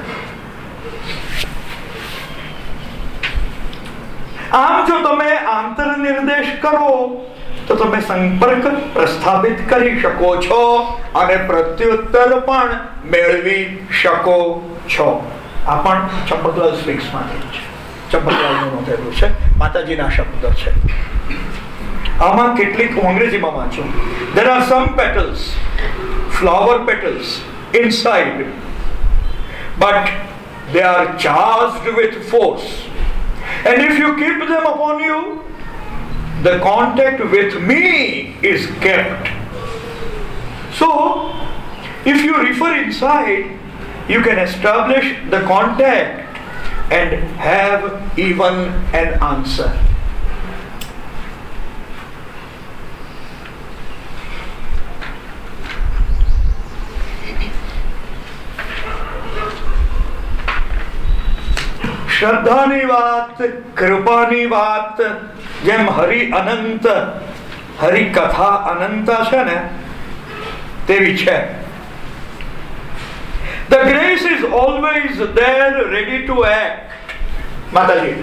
આમ જો તમે આંતર નિર્દેશ કરો તો તમે સંપર્ક પ્રસ્થાપિત કરી શકો છો અને પ્રત્યુત્તર પણ મેળવી શકો છો. આ પણ ચંપકલાલ સ્પીક્સમાં છે, ચંપકલાલનું નોંધેલું છે, માતાજીના શબ્દ છે. આમાં કેટલીક હું અંગ્રેજીમાં વાંચું. There are some petals, flower petals inside, but they are charged with force. And if you keep them upon you, the contact with me is kept. So, if you refer inside, you can establish the contact and have even an answer. શ્રદ્ધાની વાત, કૃપાની વાત, જેમ હરિ અનંત, હરિ કથા અનંત છે ને, તેવી છે. The grace is always there, ready to act. માતાજી,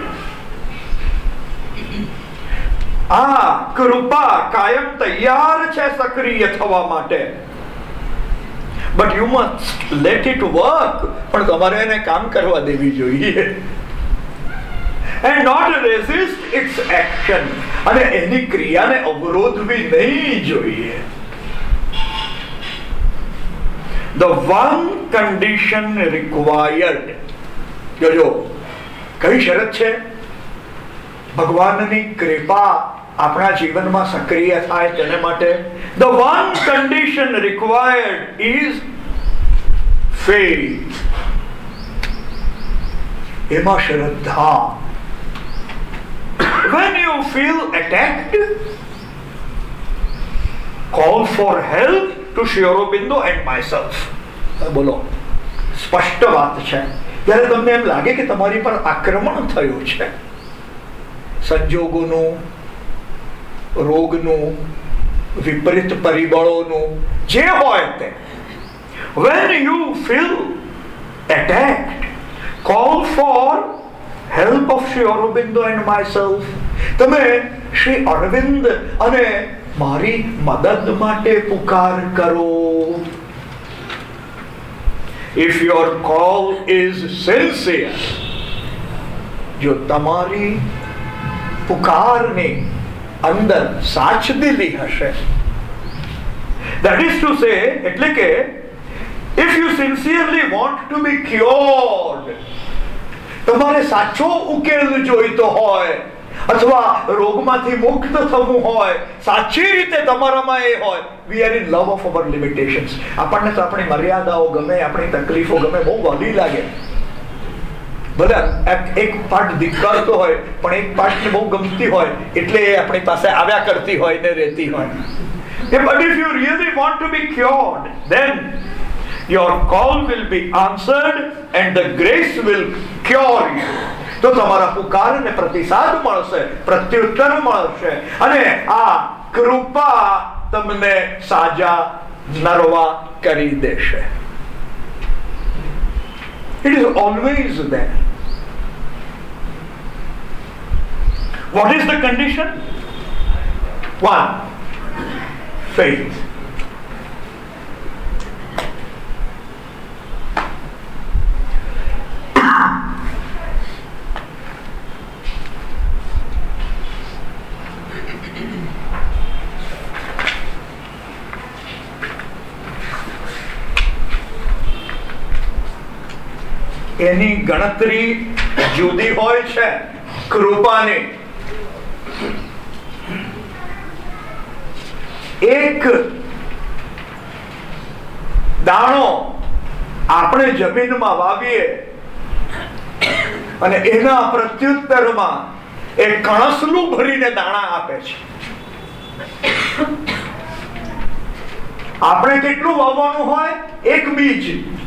આ કૃપા કાયમ તૈયાર છે સક્રિય થવા માટે. But you must let it work. પણ તમારે એને કામ કરવા દેવી જોઈએ. And not resist its action. અને એની ક્રિયાને અવરોધવી નહીં જોઈએ. The one condition required. જોજો કઈ શરત છે? ભગવાનની કૃપા આપણા જીવનમાં સક્રિય થાય તેને માટે the one condition required is faith. એમાં શ્રદ્ધા. When you feel attacked, call for help to Sri Aurobindo and myself. બોલો, સ્પષ્ટ વાત છે. જ્યારે તમને એમ લાગે કે તમારી પર આક્રમણ થયું છે, સંજોગોનું, રોગનું, વિપરીત પરિબળોનું, જે હોય તે, when you feel attacked, call for help of Sri Aurobindo and myself. તમે શ્રી અરવિંદ અને મારી મદદ માટે પુકાર કરો. If your call is sincere, જો તમારી પુકારની અંદર સાચદિલી હશે, that is to say, એટલે કે if you sincerely want to be cured, તમારે સાચો ઉકેલ જોઈતો હોય, અથવા રોગમાંથી મુક્ત થવું હોય, સાચી રીતે તમારામાં એ હોય. We are in love of our limitations. આપણને તો આપણી મર્યાદાઓ ગમે, આપણી તકલીફો ગમે, બહુ વધી લાગે. ભલે એક પાર્ટ ધિક્કારતો હોય, પણ એક પાર્ટને બહુ ગમતી હોય, એટલે એ આપણી પાસે આવ્યા કરતી હોય ને રહેતી હોય. But if you really want to be cured, then your call will be answered and the grace will cure you. તો તમારા પુકારને પ્રતિસાદ મળશે, પ્રત્યુત્તર મળશે, અને આ કૃપા તમને સાજા નરવા કરી દેશે. It is always there. What is the condition? One, faith. એની ગણતરી જુદી હોય છે કૃપાની. એક દાણો આપણે જમીનમાં વાવીએ અને એના પ્રત્યુત્તરમાં એ કણસલું ભરીને દાણા આપે છે. આપણે કેટલું વાવવાનું હોય? એક બીજ.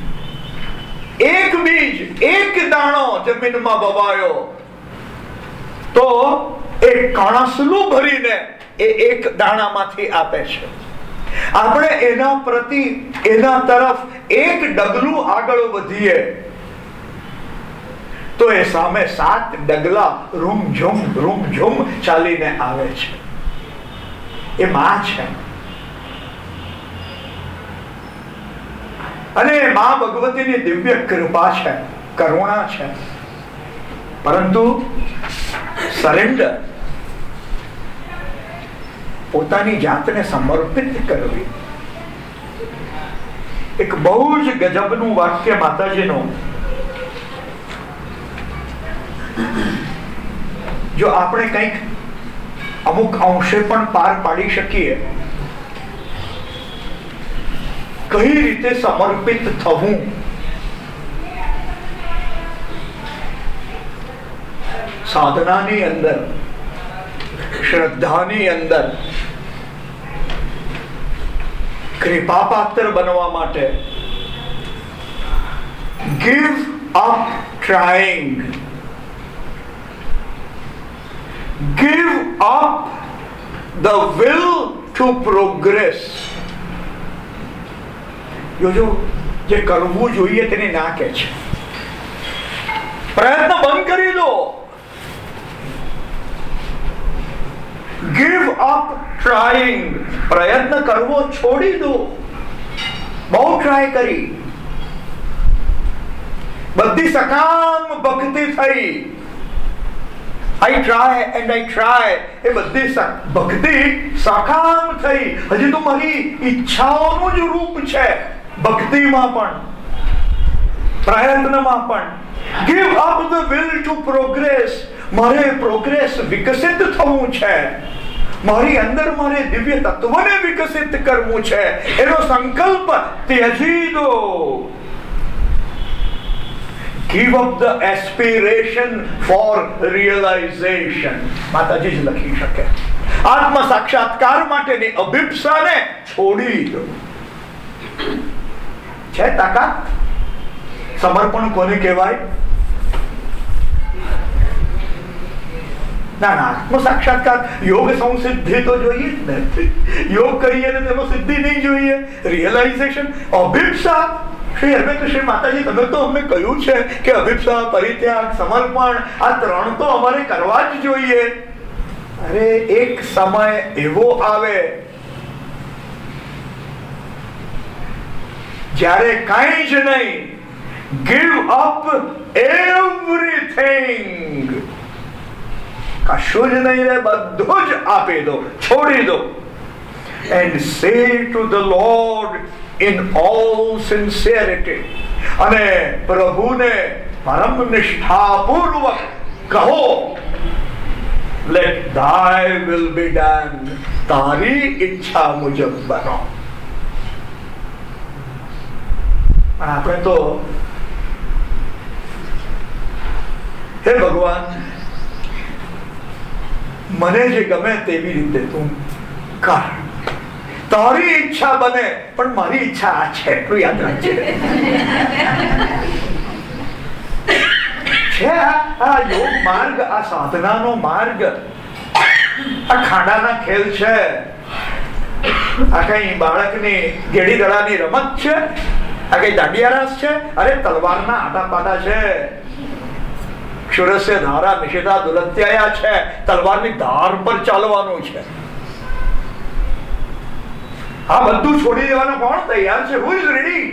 એક બીજ, એક દાણો જમીનમાં વવાયો તો એ કણસલું ભરીને એ એક દાણામાંથી આપે છે. આપણે એના પ્રતિ, એના તરફ એક ડગલું આગળ વધીએ તો એ સામે સાત ડગલા રૂમઝુમ રૂમઝુમ ચાલીને આવે છે. એ માં છે. અને માં ભગવતીની દિવ્ય કૃપા છે, કરુણા છે. પરંતુ સરેન્ડર, પોતાની જાતને સમર્પિત કરવી. એક બહુ જ ગજબનું વાક્ય માતાજીનું, જો આપણે કંઈક અમુક અંશે પણ પાર પાડી શકીએ, કઈ રીતે સમર્પિત થવું, સાધનાની અંદર, શ્રદ્ધાની અંદર કૃપા પાત્ર બનવા માટે give up trying, give up the will to progress. જો જે કરવું જોઈએ તેને ના કહે છે. પ્રયત્ન બંધ કરી દો. Give up trying. પ્રયત્ન કરવો છોડી દો. બહુ ટ્રાય કરી, બધી સકામ ભક્તિ થઈ. I try and I try. એ બધી ભક્તિ સકામ થઈ. હજી તો મારી ઈચ્છાઓનું જ રૂપ છે ભક્તિમાં પણ, પ્રયત્નમાં પણ. Give up the will to progress. મારે પ્રોગ્રેસ, વિકસિત થવું છે. મારી અંદર મારે દિવ્ય તત્વને વિકસિત કરવું છે. એનો સંકલ્પ ત્યજી દો. Give up the aspiration for realization. માતાજી જ લખી શકે. આત્મ સાક્ષાત્કાર માટેની અભિપ્સાને છોડી દો. છે તાકાત? સમર્પણ કોને કહેવાય? ના ના, આત્મ સાક્ષાત્કાર, યોગ સંસિદ્ધિ તો જોઈએ જ ને. યોગ કરીએ ને તેનો સિદ્ધિ નહીં જોઈએ. રિયલાઇઝેશન, અભિપ્સા. શ્રી હરમે કૃષ્ણ માતાજી, તમે તો અમને કહ્યું છે કે અભિપ્સા, પરિત્યાગ, સમર્પણ, આ ત્રણ તો અમારે કરવા જ જોઈએ. અરે એક સમય એવો આવે જ્યારે કાંઈ જ નહીં, give up everything. કશું જ નહીં રે, બધું જ આપી દો, છોડી દો. And say to the Lord in all sincerity. અને પ્રભુને પરમ નિષ્ઠાપૂર્વક કહો, let thy will be done. તારી ઈચ્છા મુજબ બનો. આપણે તો હે ભગવાન, મને જે ગમે તેવી રીતે તું કર. તારી ઈચ્છા બને, પણ મારી ઈચ્છા આ છે, એટલું યાદ રાખજે. છે આ યોગ માર્ગ, આ સાધનાનો માર્ગ, આ ખાડાના ખેલ છે, આ કઈ બાળકની ગેડી દડાની રમત છે, આ કઈ દાંડિયા રાસ છે? અરે તલવારના આટા પાટા છે, ક્ષુરસ્ય ધારા નિષેધા દુરત્યાયા છે, તલવારની ધાર પર ચાલવાનું છે. આ બધું છોડી દેવાનું કોણ તૈયાર છે? Who is ready?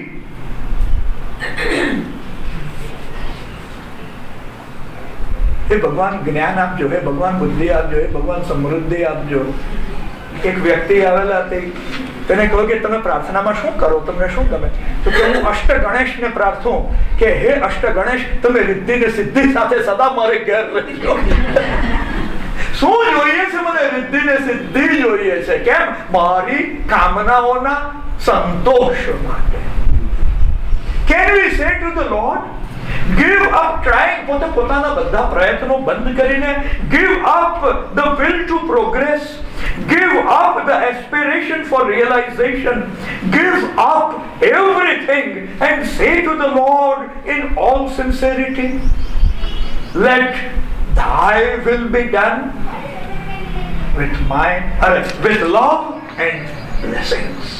હે ભગવાન જ્ઞાન આપજો, હે ભગવાન બુદ્ધિ આપજો, હે ભગવાન સમૃદ્ધિ આપજો. એક વ્યક્તિ આવેલા હતી, તેને કહ્યું કે તમે પ્રાર્થનામાં શું કરો, તમને શું ગમે? તો કે હું અષ્ટ ગણેશને પ્રાર્થું કે હે અષ્ટ ગણેશ, તમે રિદ્ધિ ને સિદ્ધિ સાથે સદા મારે ઘેર રહેજો. શું જોઈએ છે મને? રિદ્ધિ ને સિદ્ધિ જોઈએ છે. કેમ? મારી કામનાઓના સંતોષ માટે. Can we say to the Lord, give up trying, પોતે પોતાના બધા પ્રયત્નો બંધ કરીને, give up the will to progress, give up the aspiration for realization, give up everything and say to the Lord in all sincerity, let thy will be done with my uh, with love and blessings.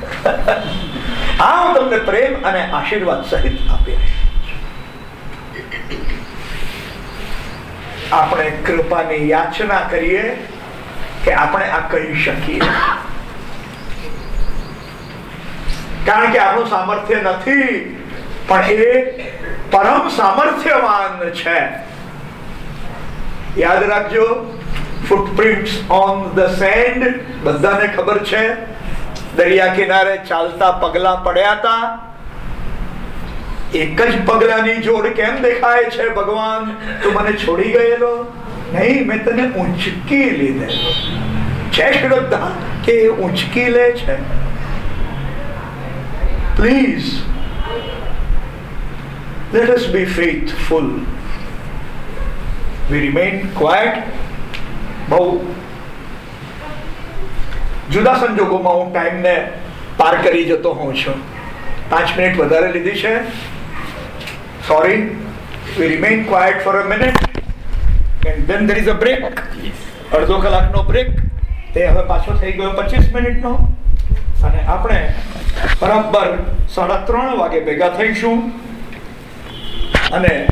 આ હું તમને પ્રેમ અને આશીર્વાદ સહિત આપી રહી છું. આપણે કૃપાની યાચના કરીએ કે આપણે આ કહી શકીએ, કારણ કે આપણું સામર્થ્ય નથી, પણ એ પરમ સામર્થ્યવાન છે. યાદ રાખજો, ફૂટપ્રિન્ટ્સ ઓન ધ સેન્ડ બધાને ખબર છે. દરિયા કિનારે ચાલતા પગલા પડ્યા હતા. એક જ પગલાની જોડ કેમ દેખાય છે? ભગવાન, તું મને છોડી ગયેલો નહીં, મેં તને ઊંચકી લીધેલો છે. શ્રદ્ધા કે ઊંચકી લે છે. Please let us be faithful. We remain quiet. બહુ જુદા સંજોગોમાં હું ટાઈમને પાર કરી જતો હોઉં છું. પાંચ મિનિટ વધારે લીધી છે, sorry. We remain quiet for a minute and then there is a break. અડધો કલાકનો બ્રેક, તે હવે પાછો થઈ ગયો પચીસ મિનિટનો, અને આપણે બરાબર સાડા ત્રણ વાગે ભેગા થઈશું અને